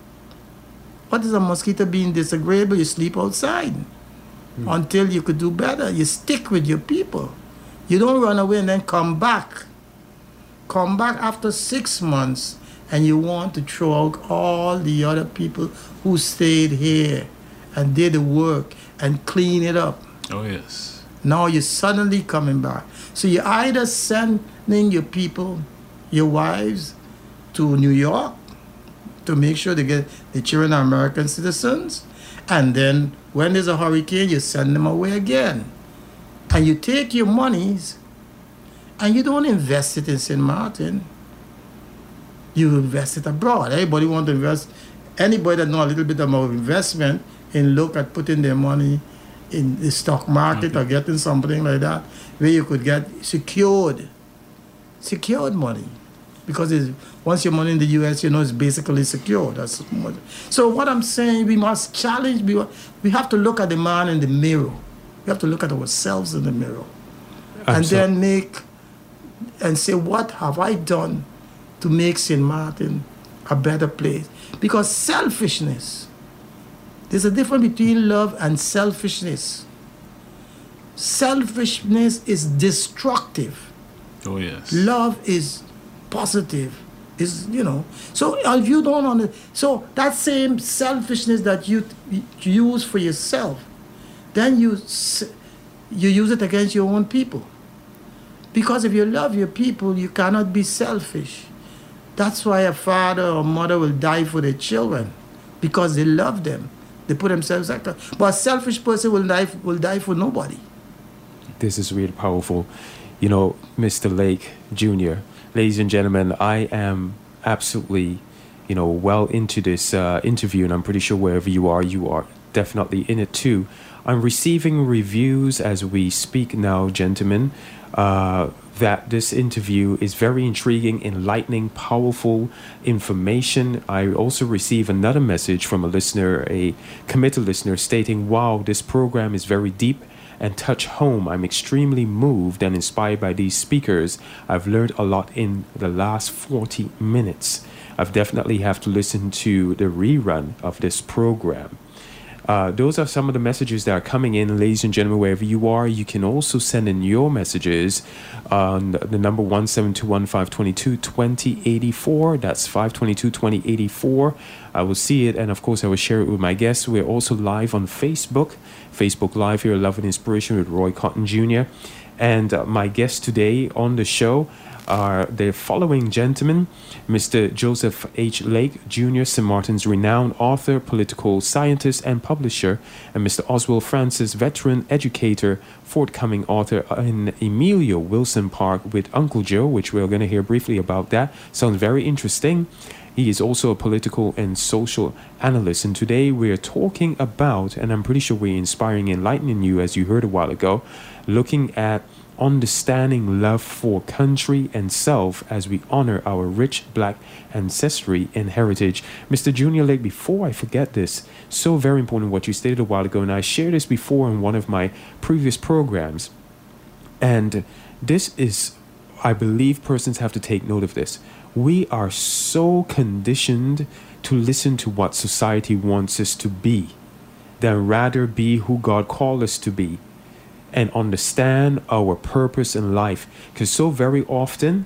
What is a mosquito being disagreeable? You sleep outside mm. until you could do better. You stick with your people. You don't run away and then come back. Come back after six months and you want to throw out all the other people who stayed here and did the work and clean it up. Oh, yes. Now you're suddenly coming back. So you're either sending your people, your wives, to New York to make sure they get the children are American citizens, and then when there's a hurricane, you send them away again. And you take your monies and you don't invest it in Saint Martin. You invest it abroad. Everybody want to invest. Anybody that know a little bit about investment and look at putting their money in the stock market mm-hmm. or getting something like that, where you could get secured, secured money. Because it's, once your money in the U S, you know, it's basically secure. That's what, so what I'm saying, we must challenge, we, we have to look at the man in the mirror. We have to look at ourselves in the mirror. Absolutely. And then make, and say, what have I done to make Saint Martin a better place? Because selfishness, there's a difference between love and selfishness. Selfishness is destructive. Oh, yes. Love is positive, is, you know. So if you don't understand, so that same selfishness that you, you use for yourself, then you you use it against your own people. Because if you love your people, you cannot be selfish. That's why a father or mother will die for their children, because they love them. They put themselves out. But a selfish person will die will die for nobody. This is really powerful. You know, Mister Lake Junior, ladies and gentlemen, I am absolutely, you know, well into this uh, interview, and I'm pretty sure wherever you are, you are definitely in it too. I'm receiving reviews as we speak now, gentlemen, uh, that this interview is very intriguing, enlightening, powerful information. I also receive another message from a listener, a committed listener, stating, wow, this program is very deep and touch home. I'm extremely moved and inspired by these speakers. I've learned a lot in the last forty minutes. I've definitely have to listen to the rerun of this program. Uh, those are some of the messages that are coming in, ladies and gentlemen. Wherever you are, you can also send in your messages on the number one seven two one, five two two, two zero eight four. That's five two two, two zero eight four. I will see it, and of course I will share it with my guests. We're also live on Facebook, Facebook Live here, Love and Inspiration with Roy Cotton Junior And uh, my guests today on the show are the following gentlemen: Mister Joseph H. Lake Junior, Saint Martin's renowned author, political scientist, and publisher, and Mister Oswald Francis, veteran educator, forthcoming author in Emilio Wilson Park with Uncle Joe, which we're going to hear briefly about that. Sounds very interesting. He is also a political and social analyst, and today we're talking about, and I'm pretty sure we're inspiring and enlightening you, as you heard a while ago, looking at understanding love for country and self as we honor our rich black ancestry and heritage. Mister Junior Lake, before I forget this, so very important what you stated a while ago, and I shared this before in one of my previous programs, and this is, I believe persons have to take note of this. We are so conditioned to listen to what society wants us to be than rather be who God called us to be and understand our purpose in life. Because so very often,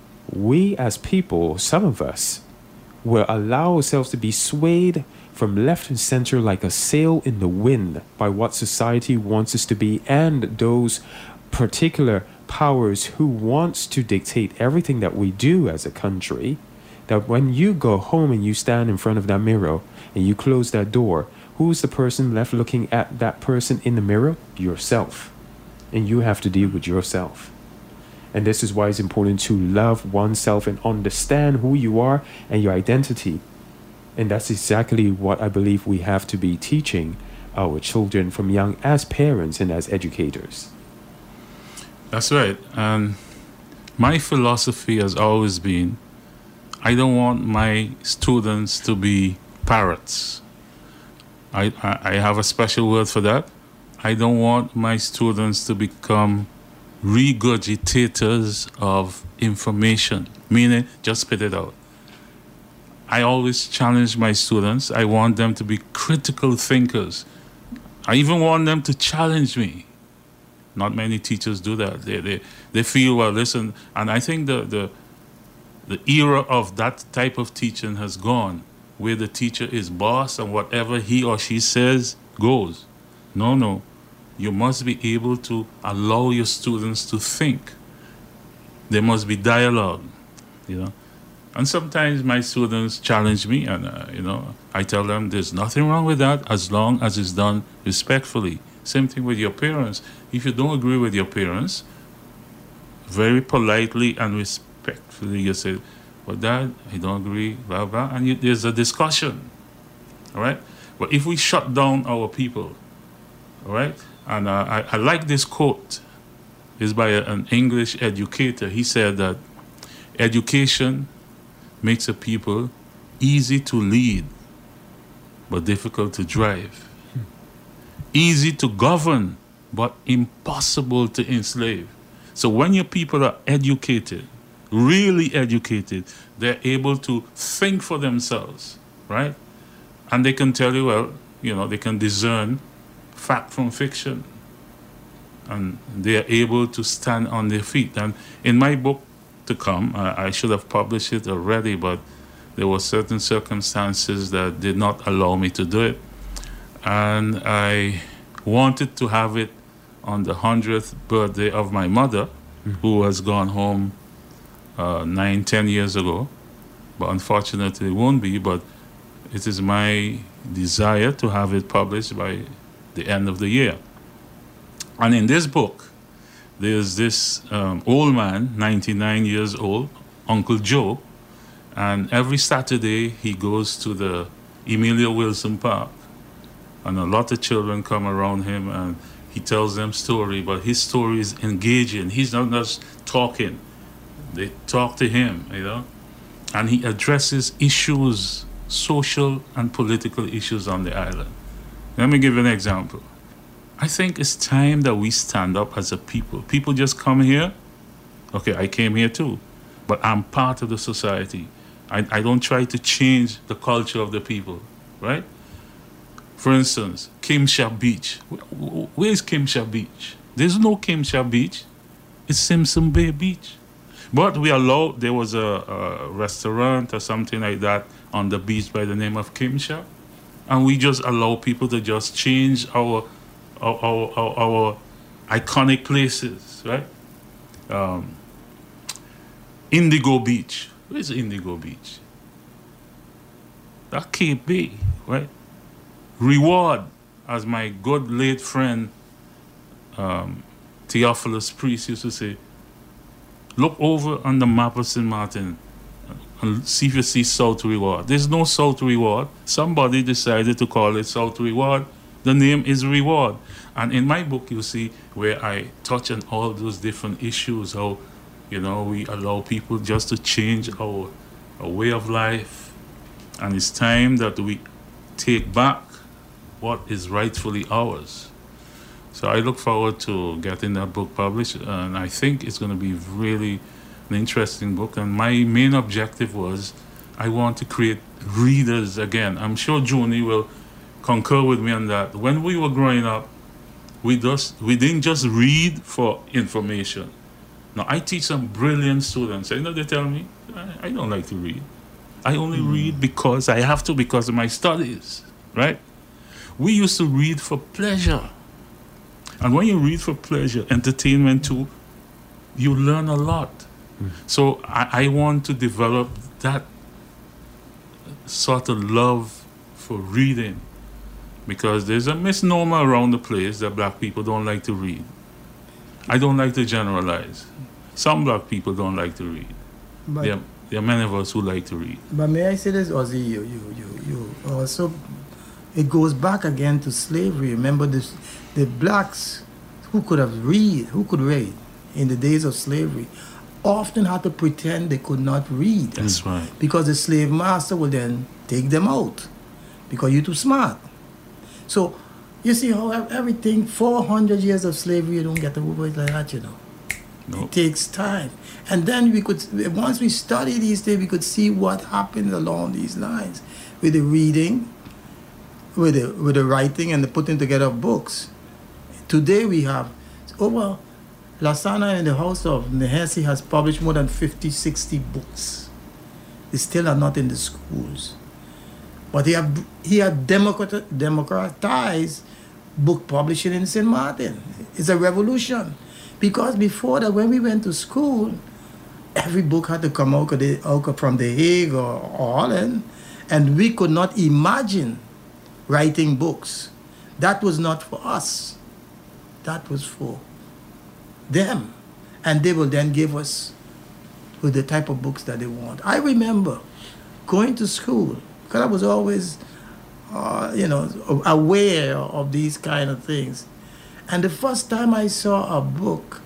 we as people, some of us, will allow ourselves to be swayed from left and center like a sail in the wind by what society wants us to be, and those particular powers who wants to dictate everything that we do as a country, that when you go home and you stand in front of that mirror and you close that door, who's the person left looking at that person in the mirror? Yourself. And you have to deal with yourself. And this is why it's important to love oneself and understand who you are and your identity. And that's exactly what I believe we have to be teaching our children from young as parents and as educators. That's right. And my philosophy has always been, I don't want my students to be parrots. I, I, I have a special word for that. I don't want my students to become regurgitators of information, meaning just spit it out. I always challenge my students. I want them to be critical thinkers. I even want them to challenge me. Not many teachers do that. They they, they feel, well, listen, and I think the, the the era of that type of teaching has gone, where the teacher is boss and whatever he or she says goes. No, no. You must be able to allow your students to think. There must be dialogue, you know. And sometimes my students challenge me, and uh, you know, I tell them there's nothing wrong with that as long as it's done respectfully. Same thing with your parents. If you don't agree with your parents, very politely and respectfully, you say, "Well, Dad, I don't agree," blah blah, and you, there's a discussion. All right. But if we shut down our people, all right, and uh, I, I like this quote. It's by a, an English educator. He said that education makes a people easy to lead, but difficult to drive. Hmm. Easy to govern, but impossible to enslave. So when your people are educated, really educated, they're able to think for themselves, right? And they can tell you, well, you know, they can discern fact from fiction. And they are able to stand on their feet. And in my book to come, I, I should have published it already, but there were certain circumstances that did not allow me to do it. And I wanted to have it on the hundredth birthday of my mother, mm-hmm. who has gone home uh, nine, ten years ago. But unfortunately, it won't be. But it is my desire to have it published by the end of the year. And in this book, there's this um, old man, ninety-nine years old, Uncle Joe, and every Saturday he goes to the Emilia Wilson Park, and a lot of children come around him, and he tells them story, but his story is engaging. He's not just talking. They talk to him, you know, and he addresses issues, social and political issues on the island. Let me give you an example. I think it's time that we stand up as a people. People just come here. Okay, I came here too, but I'm part of the society. I, I don't try to change the culture of the people, right? For instance, Kimsha Beach. Where is Kimsha Beach? There's no Kimsha Beach. It's Simpson Bay Beach. But we allowed, there was a, a restaurant or something like that on the beach by the name of Kimsha, and we just allow people to just change our Our, our, our, our iconic places, right? Um, Indigo Beach. Where's Indigo Beach? That Cape Bay, right? Reward, as my good late friend um, Theophilus Priest used to say, look over on the map of Saint Martin and see if you see South Reward. There's no South Reward. Somebody decided to call it South Reward. The name is Reward. And in my book, you see where I touch on all those different issues, how, you know, we allow people just to change our, our way of life. And it's time that we take back what is rightfully ours. So I look forward to getting that book published. And I think it's going to be really an interesting book. And my main objective was I want to create readers again. I'm sure Junie will concur with me on that. When we were growing up, we just we didn't just read for information. Now I teach some brilliant students. You know, they tell me, I, I don't like to read. I only mm. read because I have to, because of my studies, right? We used to read for pleasure. And when you read for pleasure, entertainment too, you learn a lot. Mm. So I, I want to develop that sort of love for reading, because there's a misnomer around the place that black people don't like to read. I don't like to generalize. Some black people don't like to read. But, there, there are many of us who like to read. but may I say this, Ozzy, you, you, you, you also, it goes back again to slavery. Remember this, the blacks who could have read, who could read in the days of slavery, often had to pretend they could not read. That's right. Because the slave master would then take them out because you're too smart. So you see how everything, four hundred years of slavery, you don't get over it like that, you know. Nope. It takes time. And then we could, once we study these things, we could see what happened along these lines with the reading, with the, with the writing and the putting together of books. Today we have over, Lasana in the house of Nehesi has published more than fifty, sixty books. They still are not in the schools. But he had, he had democrat, democratized book publishing in Saint Martin. It's a revolution. Because before that, when we went to school, every book had to come out, of the, out from The Hague or, or Holland, and we could not imagine writing books. That was not for us. That was for them. And they will then give us with the type of books that they want. I remember going to school, because I was always, uh, you know, aware of these kind of things. And the first time I saw a book,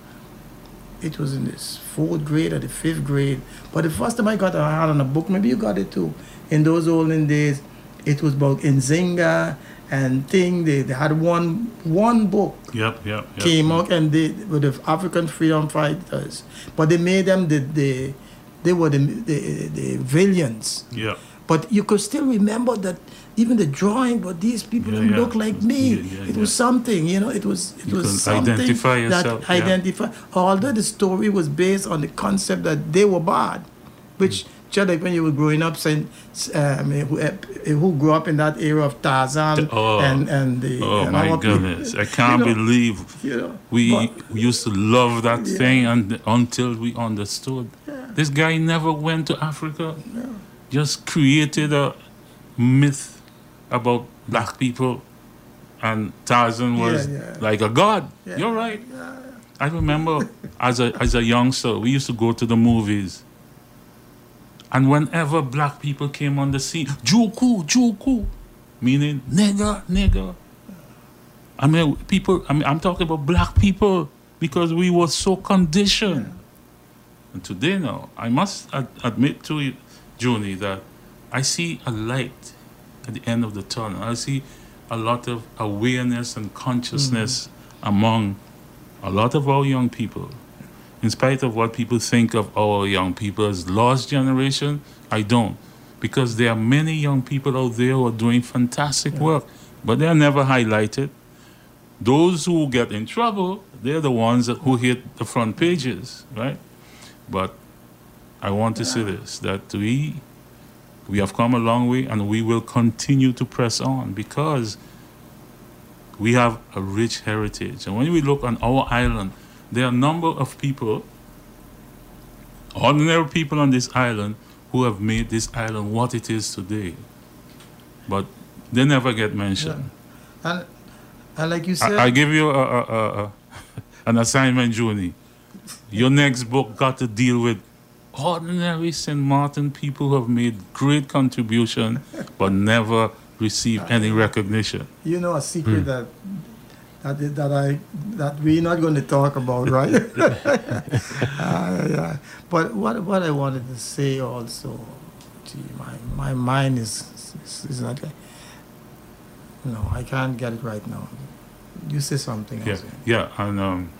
it was in this fourth grade or the fifth grade. But the first time I got a hand on a book, maybe you got it too, in those olden days, it was about Nzinga and thing. They, they had one one book. Yep, yep, yep. Came out and they were the African freedom fighters. But they made them the, the they were the the, the villains. Yeah. But you could still remember that even the drawing, but these people Yeah, don't yeah. look like me. Yeah, yeah, it yeah. was something, you know, it was it You was could something identify yourself, that yeah. identify. Although the story was based on the concept that they were bad, which just like when you were growing up, saying, um, who, who grew up in that era of Tarzan Oh. and and the Oh and my our people, goodness! I can't you know, believe you know, we but- we used to love that Yeah. thing and until we understood. This guy never went to Africa. Just created a myth about black people, and Tarzan was Yeah, yeah. like a god. Yeah. You're right. I remember as a as a youngster, we used to go to the movies. And whenever black people came on the scene, Juku, Juku, meaning nigger, nigger. I mean, people, I mean, I'm talking about black people because we were so conditioned. And today now, I must ad- admit to you, Junie, that I see a light at the end of the tunnel. I see a lot of awareness and consciousness among a lot of our young people. In spite of what people think of our young people as lost generation, I don't. Because there are many young people out there who are doing fantastic work, but they are never highlighted. Those who get in trouble, they're the ones that, who hit the front pages, right? But I want to say this, that we, we have come a long way and we will continue to press on because we have a rich heritage. And when we look on our island, there are a number of people, ordinary people on this island, who have made this island what it is today. But they never get mentioned. And, and like you said, I, I give you a, a, a, a, an assignment, Junie. Your next book got to deal with ordinary Saint Martin people who have made great contribution but never received any recognition. you know a secret that that that I that we're not going to talk about, right? uh, yeah. But what what I wanted to say also, gee, my my mind is is, is not. No, I can't get it right now. You say something. Yeah, else. yeah, and um,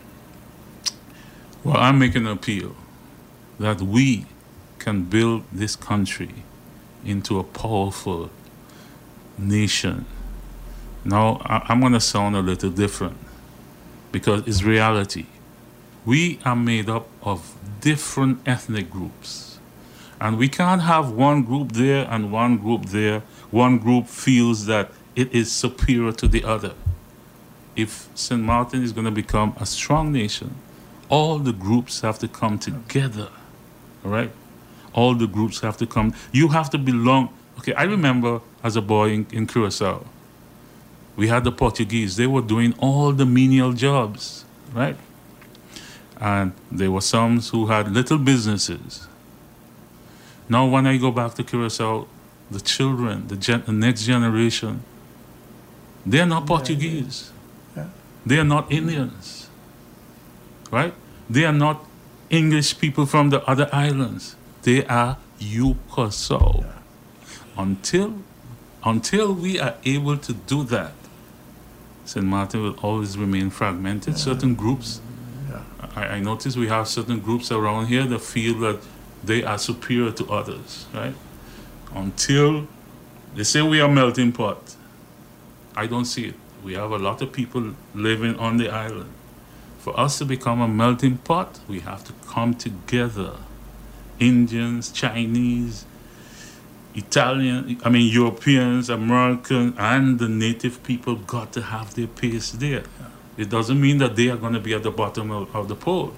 well, I'm making an appeal that we can build this country into a powerful nation. Now, I, I'm going to sound a little different because it's reality. We are made up of different ethnic groups, and we can't have one group there and one group there. One group feels that it is superior to the other. If Saint Martin is going to become a strong nation, all the groups have to come together, all right? All the groups have to come. You have to belong. Okay, I remember as a boy in, in Curacao, we had the Portuguese. They were doing all the menial jobs, right? And there were some who had little businesses. Now, when I go back to Curacao, the children, the, gen- the next generation, they are not Portuguese. Yeah, yeah. They are not Indians, right? They are not English people from the other islands. They are Yucasao. Yeah. Until, until we are able to do that, Saint Martin will always remain fragmented. Yeah. Certain groups, yeah. I, I notice we have certain groups around here that feel that they are superior to others, right? Until they say we are melting pot, I don't see it. We have a lot of people living on the island. For us to become a melting pot, we have to come together. Indians, Chinese, Italian, I mean Europeans, American, and the native people got to have their place there. Yeah. It doesn't mean that they are going to be at the bottom of, of the pole.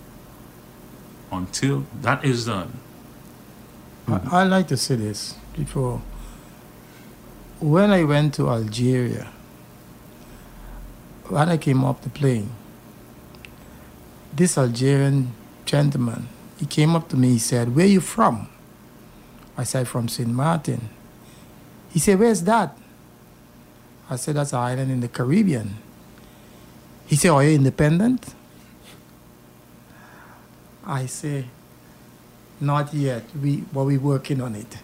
Until that is done. I, I like to say this before. When I went to Algeria, when I came off the plane, this Algerian gentleman, he came up to me, he said, "Where are you from?" I said, "From Saint Martin." He said, "Where's that?" I said, "That's an island in the Caribbean." He said, "Are you independent?" I say, "Not yet, we, but we're working on it."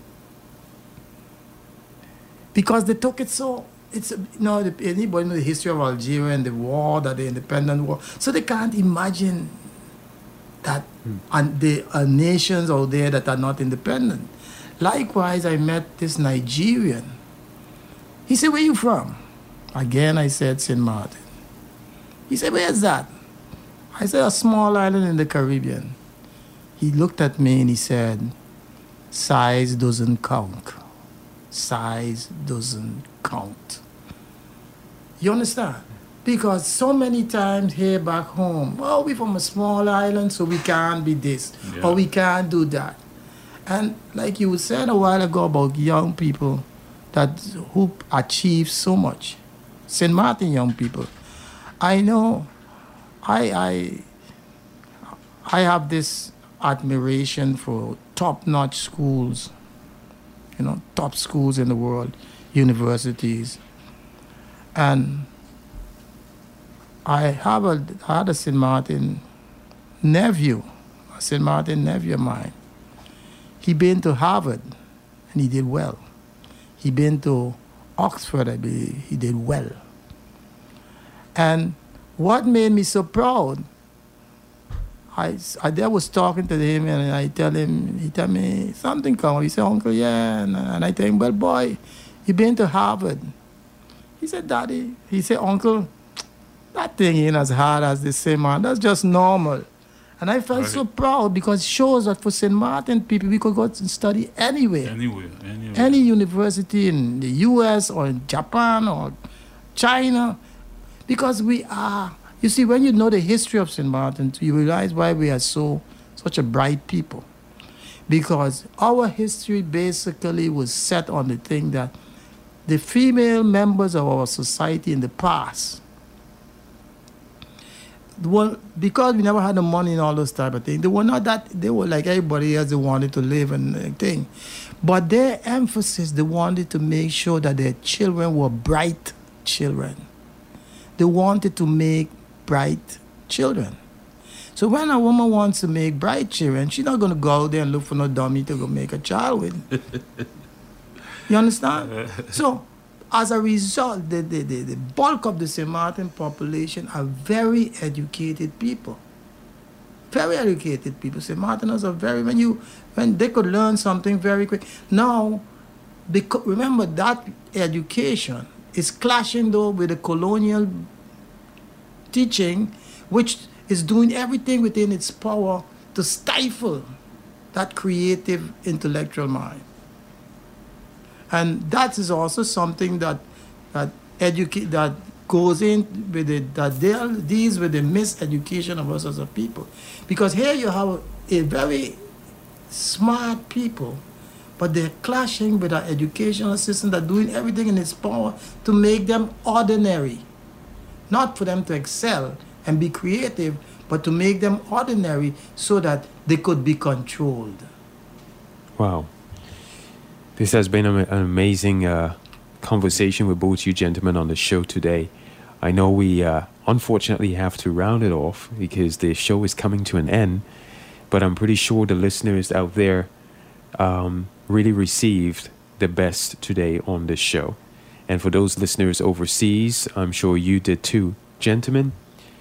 Because they took it so, it's, you know, anybody know the history of Algeria and the war, that the independent war, so they can't imagine that mm. and there are nations out there that are not independent. Likewise, I met this Nigerian. He said, "Where are you from?" Again, I said, "Saint Martin." He said, "Where's that?" I said, "A small island in the Caribbean." He looked at me and he said, "Size doesn't count. Size doesn't count." You understand? Because so many times here back home, oh, we're from a small island, so we can't be this, yeah. or we can't do that. And like you said a while ago about young people that who achieve so much, Saint Martin young people, I know, I I I have this admiration for top-notch schools, you know, top schools in the world, universities, and I have a I had a Saint Martin nephew, a Saint Martin nephew of mine. He been to Harvard, and he did well. He been to Oxford, I believe. He did well. And what made me so proud, I, I there was talking to him, and I tell him, he tell me something come. He said, "Uncle, yeah," and, and I tell him, "Well, boy, you been to Harvard." He said, "Daddy," he said, "Uncle, that thing ain't as hard as they say, man. That's just normal." And I felt right. so proud because it shows that for Saint Martin people, we could go and study anywhere. Anywhere, anywhere. Any university in the U S or in Japan or China. Because we are, you see, when you know the history of Saint Martin, you realize why we are so, such a bright people. Because our history basically was set on the thing that the female members of our society in the past, well, because we never had the money and all those type of things, they were not that, they were like everybody else, they wanted to live and thing. But their emphasis, they wanted to make sure that their children were bright children. They wanted to make bright children. So when a woman wants to make bright children, she's not going to go out there and look for no dummy to go make a child with. You understand? So as a result, the, the, the, the bulk of the Saint Martin population are very educated people. Very educated people. Saint Martiners are very, when you, when they could learn something very quick. Now, because, remember that education is clashing though with the colonial teaching, which is doing everything within its power to stifle that creative intellectual mind. And that is also something that that educate that goes in with it, that deals with the miseducation of us as a people. Because here you have a very smart people, but they're clashing with our educational system that's doing everything in its power to make them ordinary. Not for them to excel and be creative, but to make them ordinary so that they could be controlled. Wow. This has been an amazing uh, conversation with both you gentlemen on the show today. I know we uh, unfortunately have to round it off because the show is coming to an end, but I'm pretty sure the listeners out there um, really received the best today on this show. And for those listeners overseas, I'm sure you did too. Gentlemen,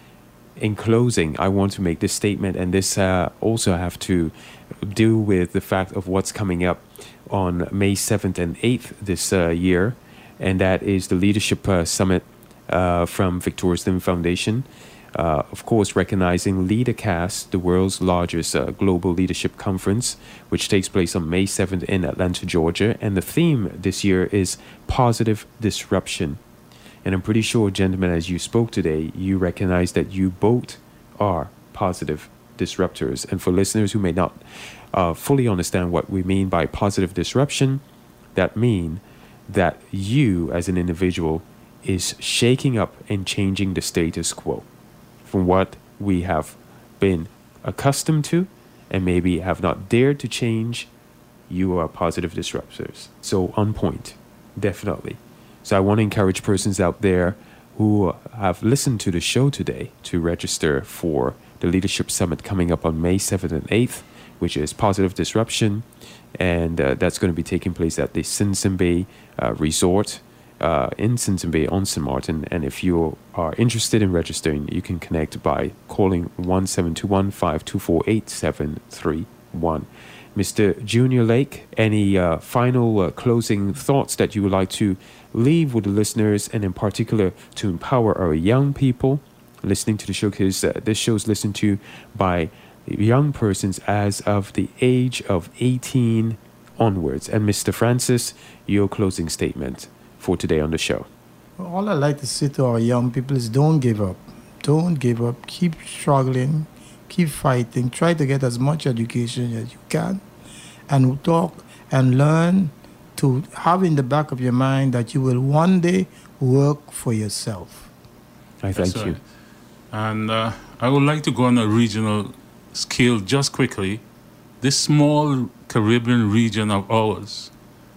in closing, I want to make this statement, and this uh, also have to do with the fact of what's coming up on May seventh and eighth this uh, year, and that is the Leadership uh, Summit uh, from Victoria Slim Foundation. Uh, of course, recognizing LeaderCast, the world's largest uh, global leadership conference, which takes place on May seventh in Atlanta, Georgia. And the theme this year is positive disruption. And I'm pretty sure, gentlemen, as you spoke today, you recognize that you both are positive disruptors. And for listeners who may not uh, fully understand what we mean by positive disruption, that means that you as an individual is shaking up and changing the status quo from what we have been accustomed to and maybe have not dared to change. You are positive disruptors. So on point, definitely. So I want to encourage persons out there who have listened to the show today to register for the Leadership Summit coming up on May seventh and eighth, which is Positive Disruption. And uh, that's going to be taking place at the Simpson Bay uh, Resort uh, in Simpson Bay on Saint Martin. And if you are interested in registering, you can connect by calling one seven two one, five two four eight, seven three one. Mister Junior Lake, any uh, final uh, closing thoughts that you would like to leave with the listeners, and in particular to empower our young people listening to the show, because uh, this show is listened to by young persons as of the age of eighteen onwards. And Mister Francis, your closing statement for today on the show. All I like to say to our young people is don't give up. Don't give up. Keep struggling. Keep fighting. Try to get as much education as you can. And talk and learn to have in the back of your mind that you will one day work for yourself. I thank That's you. Right. And uh, I would like to go on a regional scale just quickly. This small Caribbean region of ours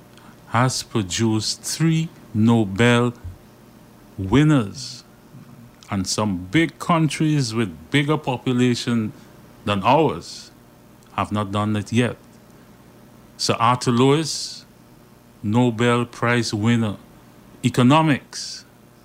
has produced three Nobel winners, and some big countries with bigger population than ours have not done it yet. Sir Arthur Lewis, Nobel Prize winner, economics.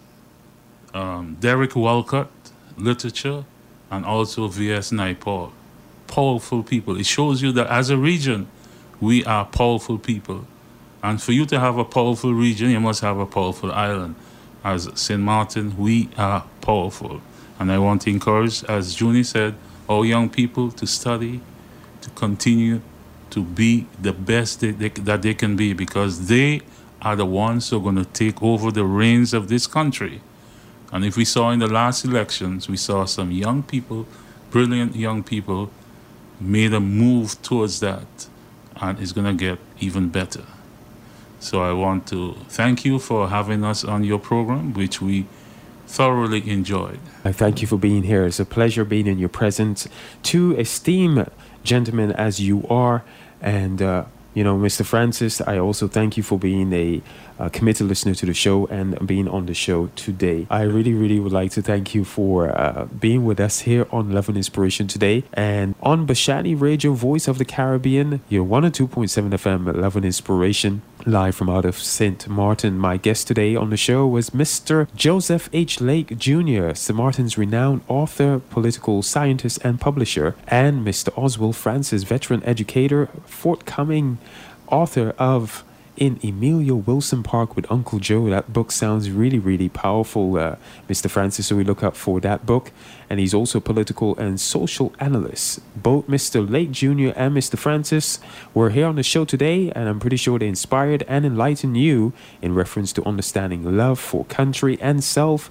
Um, Derek Walcott, literature, and also V S Naipaul. Powerful people. It shows you that as a region, we are powerful people. And for you to have a powerful region, you must have a powerful island. As Saint Martin, we are powerful. And I want to encourage, as Junie said, our young people to study, to continue to be the best they, they, that they can be, because they are the ones who are going to take over the reins of this country. And if we saw in the last elections, we saw some young people, brilliant young people, made a move towards that, and it's going to get even better. So I want to thank you for having us on your program, which we thoroughly enjoyed. I thank you for being here. It's a pleasure being in your presence. Two esteemed gentlemen as you are. And, uh, you know, Mister Francis, I also thank you for being a uh, committed listener to the show and being on the show today. I really, really would like to thank you for uh, being with us here on Love and Inspiration today. And on Bashani Radio, Voice of the Caribbean, your one oh two point seven F M, Love and Inspiration, live from out of Saint Martin. My guest today on the show was Mister Joseph H. Lake Junior, Saint Martin's renowned author, political scientist, and publisher, and Mister Oswald Francis, veteran educator, forthcoming author of In Emilio Wilson Park with Uncle Joe. That book sounds really, really powerful, uh, Mister Francis, so we look out for that book. And he's also a political and social analyst. Both Mister Lake Junior and Mister Francis were here on the show today, and I'm pretty sure they inspired and enlightened you in reference to understanding love for country and self.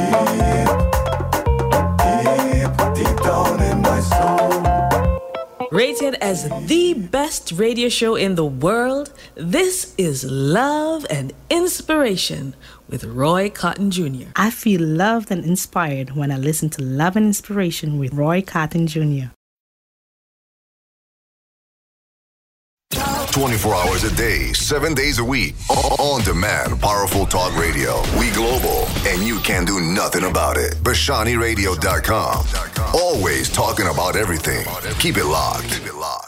Deep, deep, deep down in my soul, Rated as the best radio show in the world, this is Love and Inspiration with Roy Cotton Junior I feel loved and inspired when I listen to Love and Inspiration with Roy Cotton Junior twenty-four hours a day, seven days a week. On demand, powerful talk radio. We global, and you can do nothing about it. Bashani Radio dot com. Always talking about everything. Keep it locked. Keep it locked.